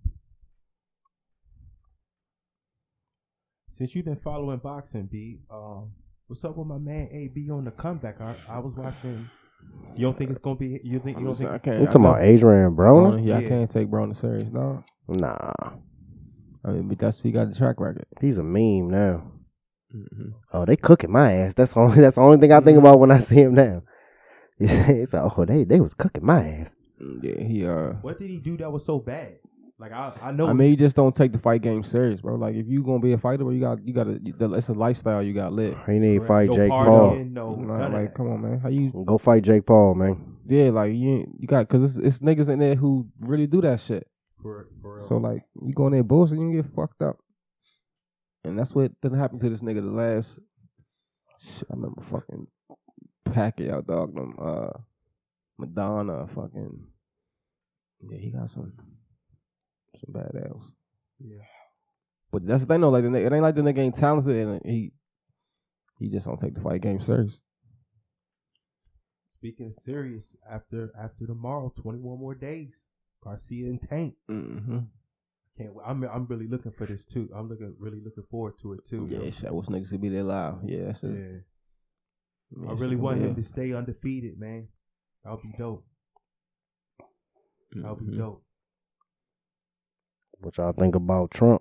Since you've been following boxing, B, um, what's up with my man A B on the comeback? I, I was watching. You don't think it's gonna be? You think you don't think? I can't. You I talking about don't- Adrian Broner, Broner? yeah, I Yeah. can't take Broner serious, no. Nah, I mean, but that's he got the track record. he's a meme now. Mm-hmm. Oh, they cooking my ass. That's the only. That's the only thing I think about when I see him now. It's, it's like, oh, they they was cooking my ass. Yeah, he uh. What did he do that was so bad? Like I, I know. I mean, you just don't take the fight game serious, bro. Like if you gonna be a fighter, bro, you got you got to. It's a lifestyle you got to live. He need to correct. fight no Jake partying, Paul. No, You know, none of like, that. come on, man. How you? Go fight Jake Paul, man. Yeah, like you ain't- you got because it's, it's niggas in there who really do that shit. For, for real. So like you go in there bullshit, you can get fucked up. And that's what didn't happen to this nigga the last. Shit, I remember fucking Pacquiao dog them uh Madonna fucking yeah he got some some bad ass. Yeah. But that's the thing though, like the nigga, it ain't like the nigga ain't talented and he he just don't take the fight game serious. Speaking serious, after after tomorrow, twenty-one more days. Garcia and Tank. Mm-hmm. Can't. wait. I'm I'm really looking for this too. I'm looking really looking forward to it too. Yeah, shit, I wish niggas could be there live. Yeah, that's it. Yeah. I really want him to stay undefeated, man. That would be dope. That would be Mhm. dope. What y'all think about Trump?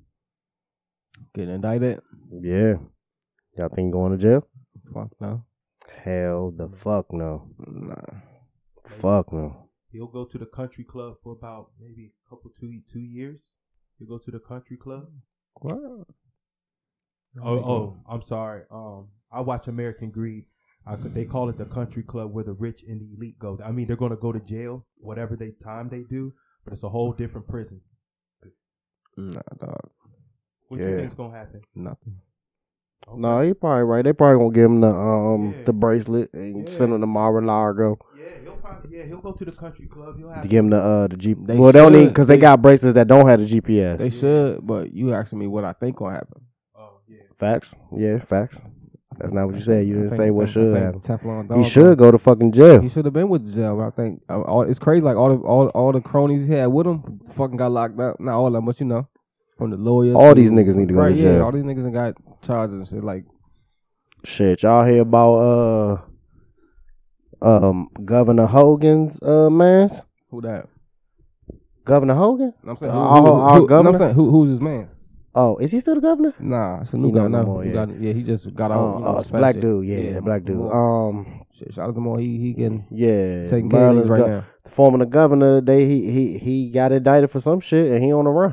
Getting indicted? Yeah. Y'all think he going to jail? Fuck no. Hell the fuck no. Nah. Fuck no. He'll go to the country club for about maybe a couple two two years. He'll go to the country club. What? Oh, oh, I'm sorry. Um, I watch American Greed. I could, they call it the country club where the rich and the elite go. I mean, they're going to go to jail, whatever they time they do, but it's a whole different prison. Nah, dog. What Yeah. you think's gonna happen? Nothing. Okay. No, he probably right. They probably gonna give him the um Yeah. the bracelet and Yeah. send him to Mar-a-Lago Yeah, he'll probably yeah he'll go to the country club. He'll have to give him the uh the G. They well, they don't need should. because they, They- got bracelets that don't have the G P S. They should, but you asking me what I think gonna happen. Oh yeah. Facts. Yeah, facts. That's not what you said. You I didn't think- say what I should think happen. Teflon dog He should gonna- go to fucking jail. He should have been with jail, but I think uh, all, it's crazy. Like all the all all the cronies he had with him, fucking got locked up. Not all of them, but you know, from the lawyers. All to- these niggas need to go right, to yeah, jail. all these niggas that got charges and shit. Like Shit, y'all hear about uh um Governor Hogan's uh mans? who that? Governor Hogan? I'm saying who, Our- who, our who, no, governor? I'm saying who, who's his man? Oh, is he still the governor? Nah, it's a new He guy. not no No, more, he yeah. got, yeah, he just got out. Oh, you know, oh, it's a special black shit. dude. Yeah, the black dude. More- Um, shit, shout out to more. He he getting yeah, taking care of Maryland's these right go- now. Former the governor, they he he he got indicted for some shit and he on the run.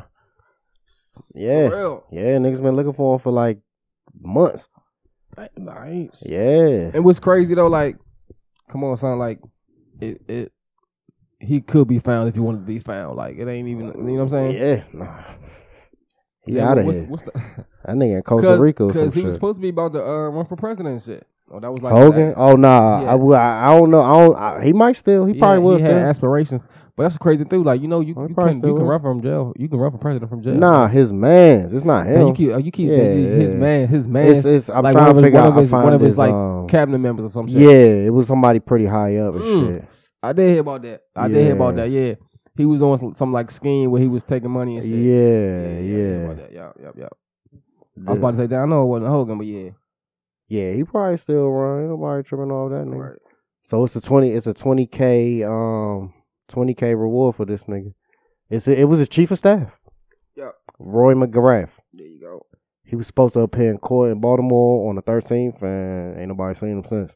Yeah, For real. yeah, niggas been looking for him for like months. Nice. Yeah, And what's crazy though, like, come on, son, like, it, it, he could be found if he wanted to be found. Like, it ain't even, you know what I'm saying? yeah. Nah. He Yeah, out of what's, here. What's the, That nigga in Costa Rica or some Because he was shit. supposed to be about to uh, run for president and shit. Oh, that was like Hogan? that. Oh nah, Yeah. I, will- I I don't know. I don't. I, he might still. He Yeah, probably will He had still. aspirations, but that's the crazy thing. Like, you know, you, Oh, he you probably can still you can will. run from jail. You can run for president from jail. Nah, his man. It's not Man, him. you keep you keep Yeah, his yeah. man, his man. It's, it's, I'm like trying one to of his, figure one out. of his, I find one of his this, like um, cabinet members or some shit. Yeah, it was somebody pretty high up and Mm. shit. I did hear about that. I did hear about Yeah. that. Yeah, he was on some, some like scheme where he was taking money and shit. Yeah, yeah. I yeah. heard about that. Yep, yep, yep. I was about to say that. I know it wasn't Hogan, but yeah. Yeah, he probably still run. Ain't nobody tripping off that nigga. Right. So it's a twenty. It's a twenty k um twenty k reward for this nigga. It's a, it was his chief of staff. Yep. Roy McGrath. There you go. He was supposed to appear in court in Baltimore on the thirteenth, and ain't nobody seen him since.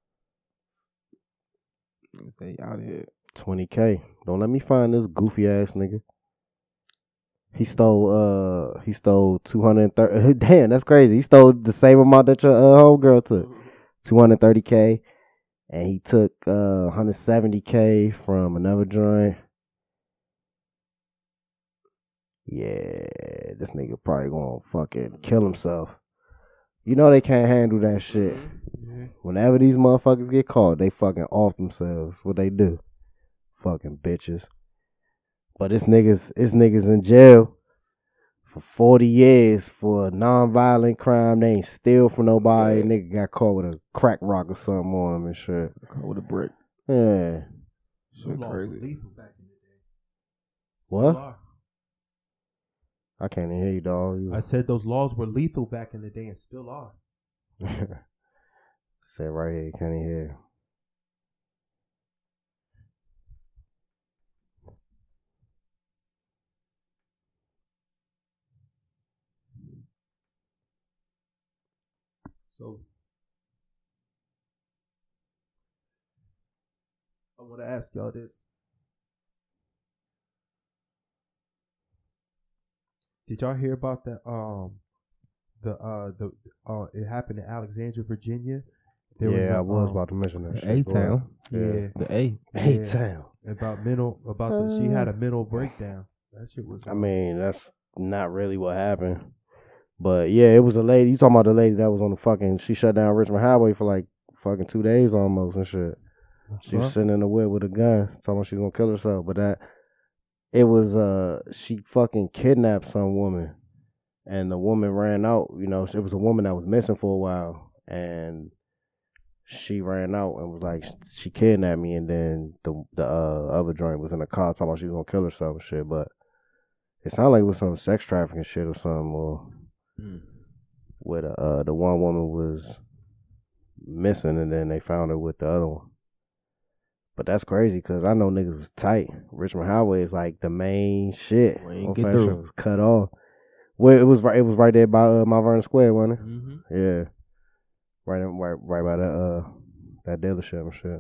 Let me say out of here. twenty k. Don't let me find this goofy ass nigga. He stole uh he stole two hundred thirty. Damn, that's crazy. He stole the same amount that your uh, homegirl took. two hundred thirty k, and he took uh one hundred seventy k from another joint. Yeah, this nigga probably gonna fucking kill himself. You know they can't handle that shit. Whenever these motherfuckers get caught, they fucking off themselves. What they do? Fucking bitches. But this niggas, this niggas in jail for forty years for a non-violent crime. They ain't steal from nobody. Yeah. Nigga got caught with a crack rock or something on him and shit. With a brick. Yeah. Shit Laws crazy. were lethal back in the day. What? Law- I can't even hear you, dog. You I said those laws were lethal back in the day and still are. said right here, can't even hear. So I want to ask y'all this. Did y'all hear about that? Um, the uh the uh it happened in Alexandria, Virginia. There yeah, a, I was um, about to mention that. The shit. A Go ahead. town. Yeah, The A. Hey, Yeah. town. about mental about the, she had a mental breakdown. That shit was. I mean, that's not really what happened. But yeah, it was a lady. You talking about the lady that was on the fucking, she shut down Richmond Highway for like fucking two days almost and shit. She was Huh? sitting in the whip with a gun, talking about she was gonna kill herself. But that, it was, uh, she fucking kidnapped some woman. And the woman ran out, you know, it was a woman that was missing for a while. And she ran out and was like, she kidnapped me. And then the the uh, other joint was in the car talking about she was gonna kill herself and shit. But it sounded like it was some sex trafficking shit or something. Or Mm. where the, uh, the one woman was missing, and then they found her with the other one. But that's crazy because I know niggas was tight. Richmond Highway is like the main shit. We ain't Old get Fashioned through. was cut off. Well, it was right. It was right there by uh, Mount Vernon Square, wasn't it? Mm-hmm. Yeah, right, right, right by that uh that dealership and shit.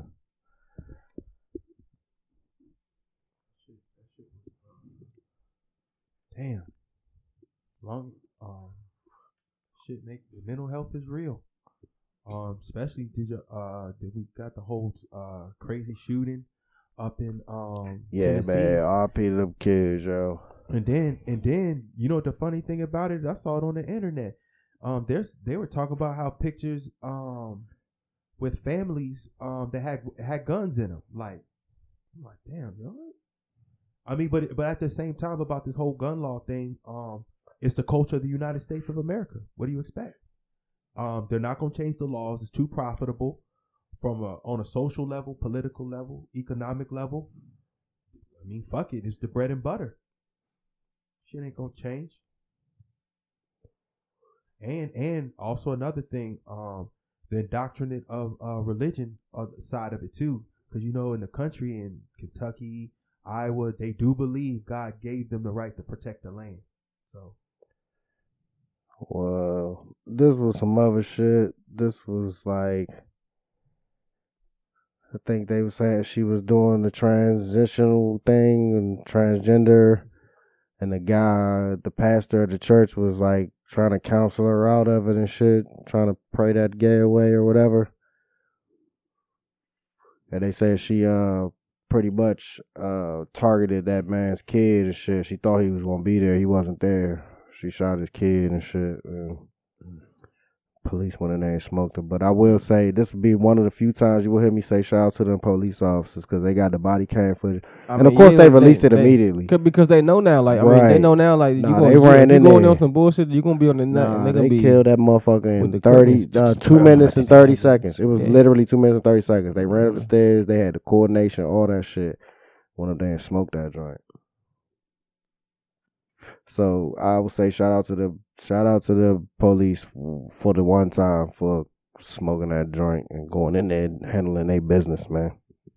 Damn. Long um shit make mental health is real. Um especially did you uh did we got the whole uh crazy shooting up in um Yeah, Tennessee. man. R I P to them kids, yo. And then and then you know what the funny thing about it is I saw it on the internet. Um there's they were talking about how pictures um with families um that had had guns in them. Like I'm like, damn, yo. I mean, but but at the same time about this whole gun law thing, um, it's the culture of the United States of America. What do you expect? Um, they're not gonna change the laws. It's too profitable from a, on a social level, political level, economic level. I mean, fuck it. It's the bread and butter. Shit ain't gonna change. And and also another thing, um, the indoctrinate of uh, religion uh, side of it too, because you know in the country in Kentucky, Iowa, they do believe God gave them the right to protect the land. So, Well, this was some other shit. This was like, I think they were saying she was doing the transitional thing and transgender, and the guy, the pastor of the church, was like trying to counsel her out of it and shit, trying to pray that gay away or whatever. And they said she uh pretty much uh targeted that man's kid and shit. She thought he was gonna be there. He wasn't there. She shot his kid and shit. And police went in there and smoked her. But I will say this will be one of the few times you will hear me say shout out to them police officers because they got the body cam footage. I and mean, of course yeah, they released it they- immediately. Cause, because they know now, like I mean, they Right. know now, like Nah, you gonna, they you, ran if you in going there. on some bullshit, you gonna be on the nut, Nah, and they they gonna be killed that motherfucker with in the thirty, criminals. uh, two minutes and thirty seconds. It was Yeah. literally two minutes and thirty seconds. They ran up the stairs. They had the coordination, all that shit. Went up there and smoked that joint. So I would say shout out to the shout out to the police for the one time for smoking that joint and going in there and handling their business, man.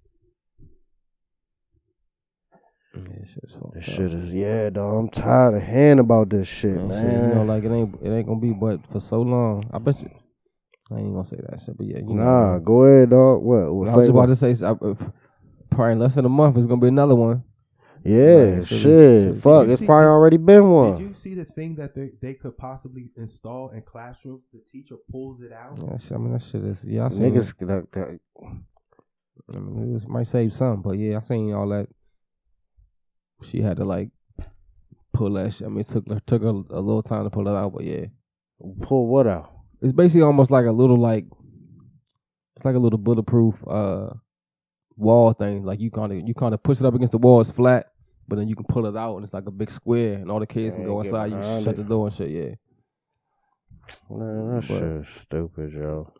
Yeah, shit's fucked This up. shit is yeah, dog. I'm tired of hearing about this shit, Man, man. shit, you know, like it ain't it ain't gonna be but for so long. I bet you. I ain't gonna say that shit, but yeah, you know. nah, man. go ahead, dog. What? what I say was about what? to say, I, uh, probably in less than a month, it's gonna be another one. Yeah, Like, shit. shit is- Fuck, Did you it's see- probably did- already been one. did you see the thing that they, they could possibly install in classrooms? The teacher pulls it out. Yeah, shit, I mean that shit is. Yeah, I seen Niggas, it. that, that, I mean, it was, might save some, but yeah, I seen all that. She had to like pull that shit. I mean, it took her took her a little time to pull it out, but yeah, pull what out? it's basically almost like a little like it's like a little bulletproof uh wall thing. Like you kind of you kind of push it up against the wall, it's flat, but then you can pull it out and it's like a big square, and all the kids can Man, go get inside. You behind shut it. the door and shit. Yeah, Man, that But- shit is stupid, yo.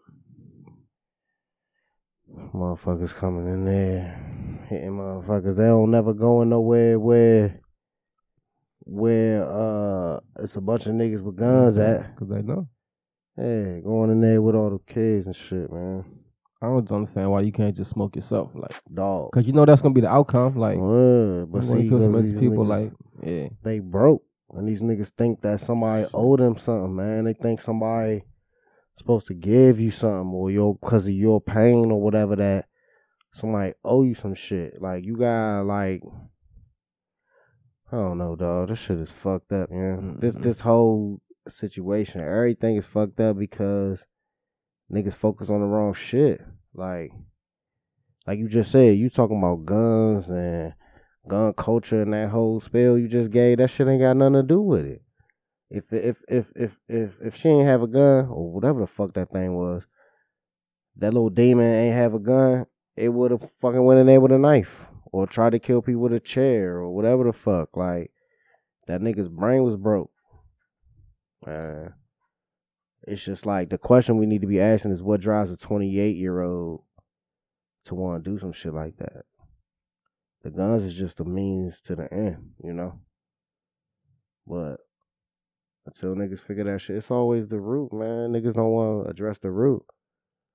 Motherfuckers coming in there, hitting motherfuckers. They don't never going nowhere where, where uh, it's a bunch of niggas with guns at. because they know. Hey, going in there with all the kids and shit, man. I don't understand why you can't just smoke yourself, like, Dog. cause you know that's gonna be the outcome. Like, Word, but but when see, you kill some because of these these people, niggas, like, yeah, they broke. And these niggas think that somebody owe them something, man. They think somebody supposed to give you something or your because of your pain or whatever that somebody owe you some shit. Like you got like I don't know, dog. This shit is fucked up, man. This Mhm. this whole situation, everything is fucked up because niggas focus on the wrong shit. Like like you just said, you talking about guns and gun culture and that whole spell you just gave, that shit ain't got nothing to do with it. If if if if if if she ain't have a gun or whatever the fuck that thing was, that little demon ain't have a gun, it would have fucking went in there with a knife or tried to kill people with a chair or whatever the fuck. Like that nigga's brain was broke. Man, it's just like the question we need to be asking is what drives a twenty-eight year old to want to do some shit like that. The guns is just a means to the end, you know. But until niggas figure that shit, it's always the root, man. Niggas don't want to address the root.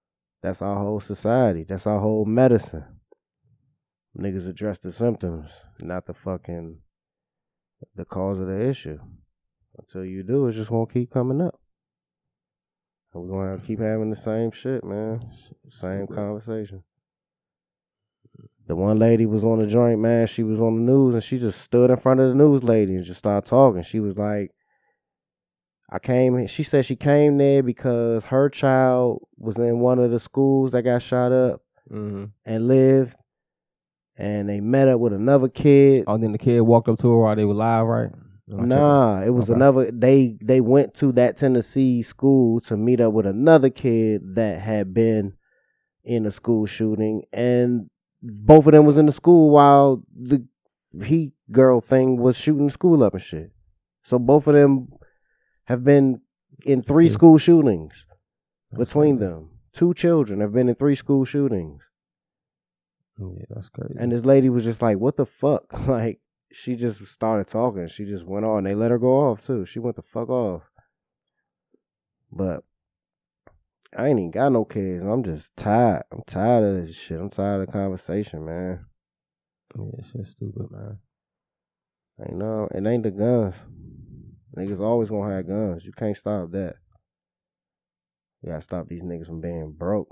That's our whole society. That's our whole medicine. Niggas address the symptoms, not the fucking the cause of the issue. Until you do, it's just gonna keep coming up. And we're gonna have to keep having the same shit, man. Same conversation. The one lady was on the joint, man. She was on the news, and she just stood in front of the news lady and just started talking. She was like, I came, she said she came there because her child was in one of the schools that got shot up Mm-hmm. and lived, and they met up with another kid. Oh, then the kid walked up to her while they were live, right? Am I Nah, it was Okay. another, they, they went to that Tennessee school to meet up with another kid that had been in a school shooting, and both of them was in the school while the he girl thing was shooting the school up and shit. So both of them have been in three Yeah. school shootings That's between crazy. them. Two children have been in three school shootings. Yeah, that's crazy. And this lady was just like, what the fuck? Like, she just started talking. She just went on. They let her go off, too. She went the fuck off. But I ain't even got no kids. I'm just tired. I'm tired of this shit. I'm tired of the conversation, man. yeah, shit's stupid, man. Ain't no, it ain't the guns. Niggas always gonna have guns. You can't stop that. You gotta stop these niggas from being broke.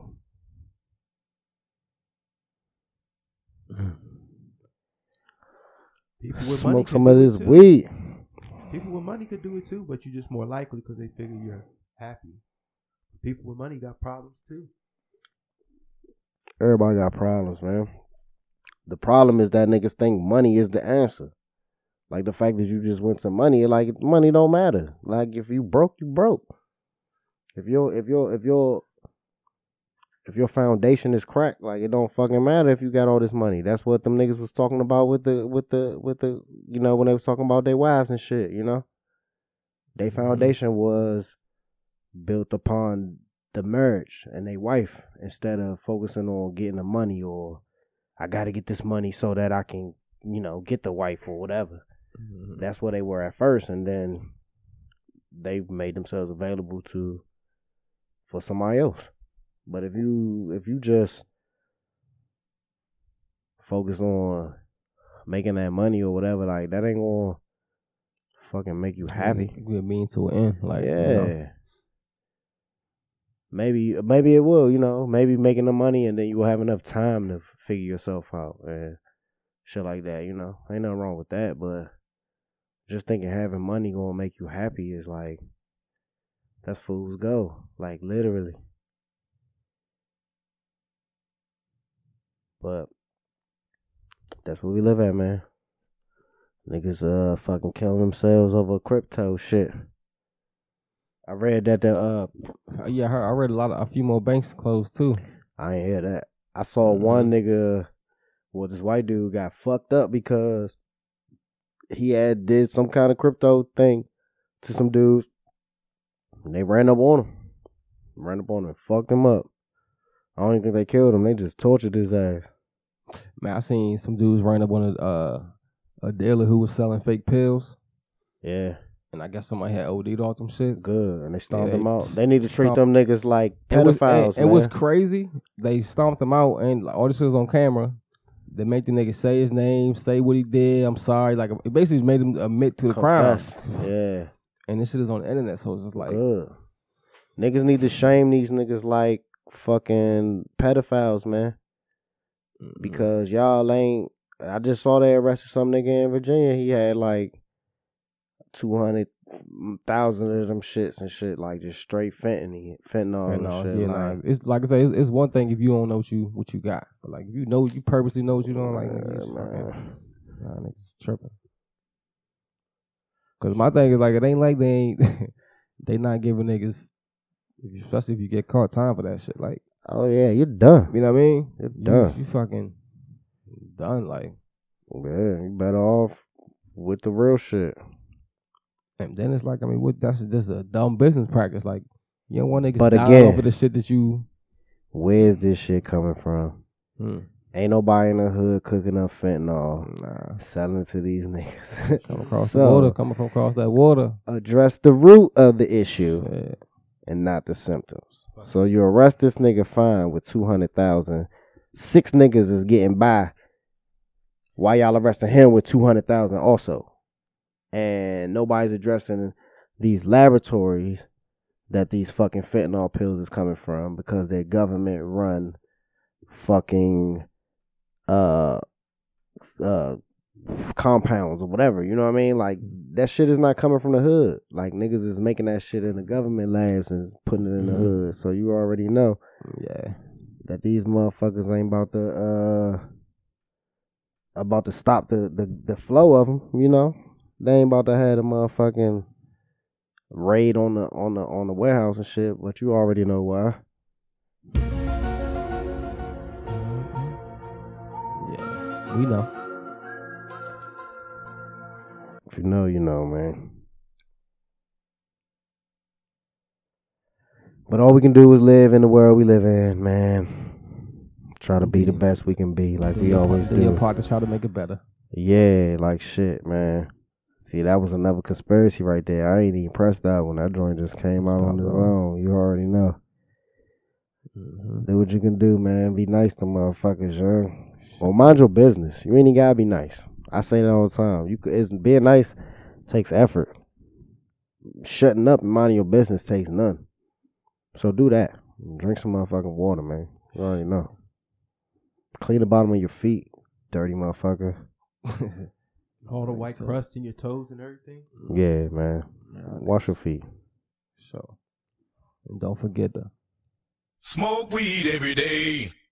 People with money Smoke can some do of it this too. weed. People with money could do it too, but you're just more likely because they figure you're happy. People with money got problems too. Everybody got problems, man. The problem is that niggas think money is the answer. Like the fact that you just went to money, like money don't matter. Like if you broke, you broke. If your if your if your if your foundation is cracked, like it don't fucking matter if you got all this money. That's what them niggas was talking about with the with the with the you know when they was talking about their wives and shit. You know, their foundation was built upon the marriage and their wife instead of focusing on getting the money or I got to get this money so that I can you know get the wife or whatever. Mm-hmm. That's where they were at first, and then they made themselves available to for somebody else. But if you if you just focus on making that money or whatever, like that ain't gonna fucking make you happy. We're mean to an end, like yeah. You know, Maybe maybe it will, you know, maybe making the money and then you will have enough time to figure yourself out and shit like that, you know. Ain't nothing wrong with that, but just thinking having money gonna make you happy is like that's fool's go. Like literally. But that's where we live at, man. Niggas uh fucking killing themselves over crypto shit. I read that the uh yeah, I, heard, I read a lot of a few more banks closed too. I ain't hear that. I saw one nigga, well, this white dude got fucked up because he had did some kind of crypto thing to some dudes. And they ran up on him. Ran up on him and fucked him up. I don't even think they killed him. They just tortured his ass. Man, I seen some dudes run up on a uh, a dealer who was selling fake pills, Yeah, and I guess somebody had O D'd off them shits. good. And they stomped Yeah, him they out. They need to treat stomped- them niggas like It was, pedophiles, it, it was man. crazy. They stomped him out, and like, all this shit was on camera. They make the nigga say his name, say what he did. I'm sorry. Like it basically made him admit to the crime. Confess. Yeah, And this shit is on the internet, so it's just like, good. Niggas need to shame these niggas like fucking pedophiles, man. Because y'all ain't. I just saw they arrested some nigga in Virginia. He had like two hundred thousand of them shits and shit, like just straight fentanyl, fentanyl and fentanyl, shit. yeah, like, nah, it's like I say, it's, it's one thing if you don't know what you what you got, but like if you know, you purposely know what you doing, like nigga, you just man. fucking, nah, niggas tripping. Cause my thing is like it ain't like they ain't they not giving niggas, if you, especially if you get caught, time for that shit. Like, oh yeah, you're done. you know what I mean? You're You, done. you fucking done. Like, Yeah, you better off with the real shit. and then it's like, I mean, what? That's just a dumb business practice. Like, you don't want niggas But dying again- over the shit that you. Where's this shit coming from? Hmm. Ain't nobody in the hood cooking up fentanyl, Nah, selling to these niggas. come across So, the water, coming from across that water. address the root of the issue. Yeah. and not the symptoms. So you arrest this nigga fine with two hundred thousand. Six niggas is getting by. Why y'all arresting him with two hundred thousand also? And nobody's addressing these laboratories that these fucking fentanyl pills is coming from because they're government run fucking uh uh compounds or whatever, you know what I mean? Like that shit is not coming from the hood. Like niggas is making that shit in the government labs and putting it in the hood. So you already know, Yeah. that these motherfuckers ain't about to uh about to stop the the, the flow of them. You know, they ain't about to have a motherfucking raid on the on the on the warehouse and shit. But you already know why. Yeah. We know. If you know, you know, man. But all we can do is live in the world we live in, man. Try to be the best we can be, like Do we your always part- do your do. part to try to make it better. Yeah, like shit, man. See, that was another conspiracy right there. I ain't even pressed that one. That joint just came out on its own. You already know. Mm-hmm. Do what you can do, man. Be nice to motherfuckers, young. Well, mind your business. You ain't even gotta be nice. I say that all the time. You could, it's, being nice takes effort. Shutting up and minding your business takes none. So do that. Drink some motherfucking water, man. You already know. Clean the bottom of your feet, dirty motherfucker. All the white So- crust in your toes and everything. Yeah, man. Wash your feet. So, and don't forget to Smoke weed every day.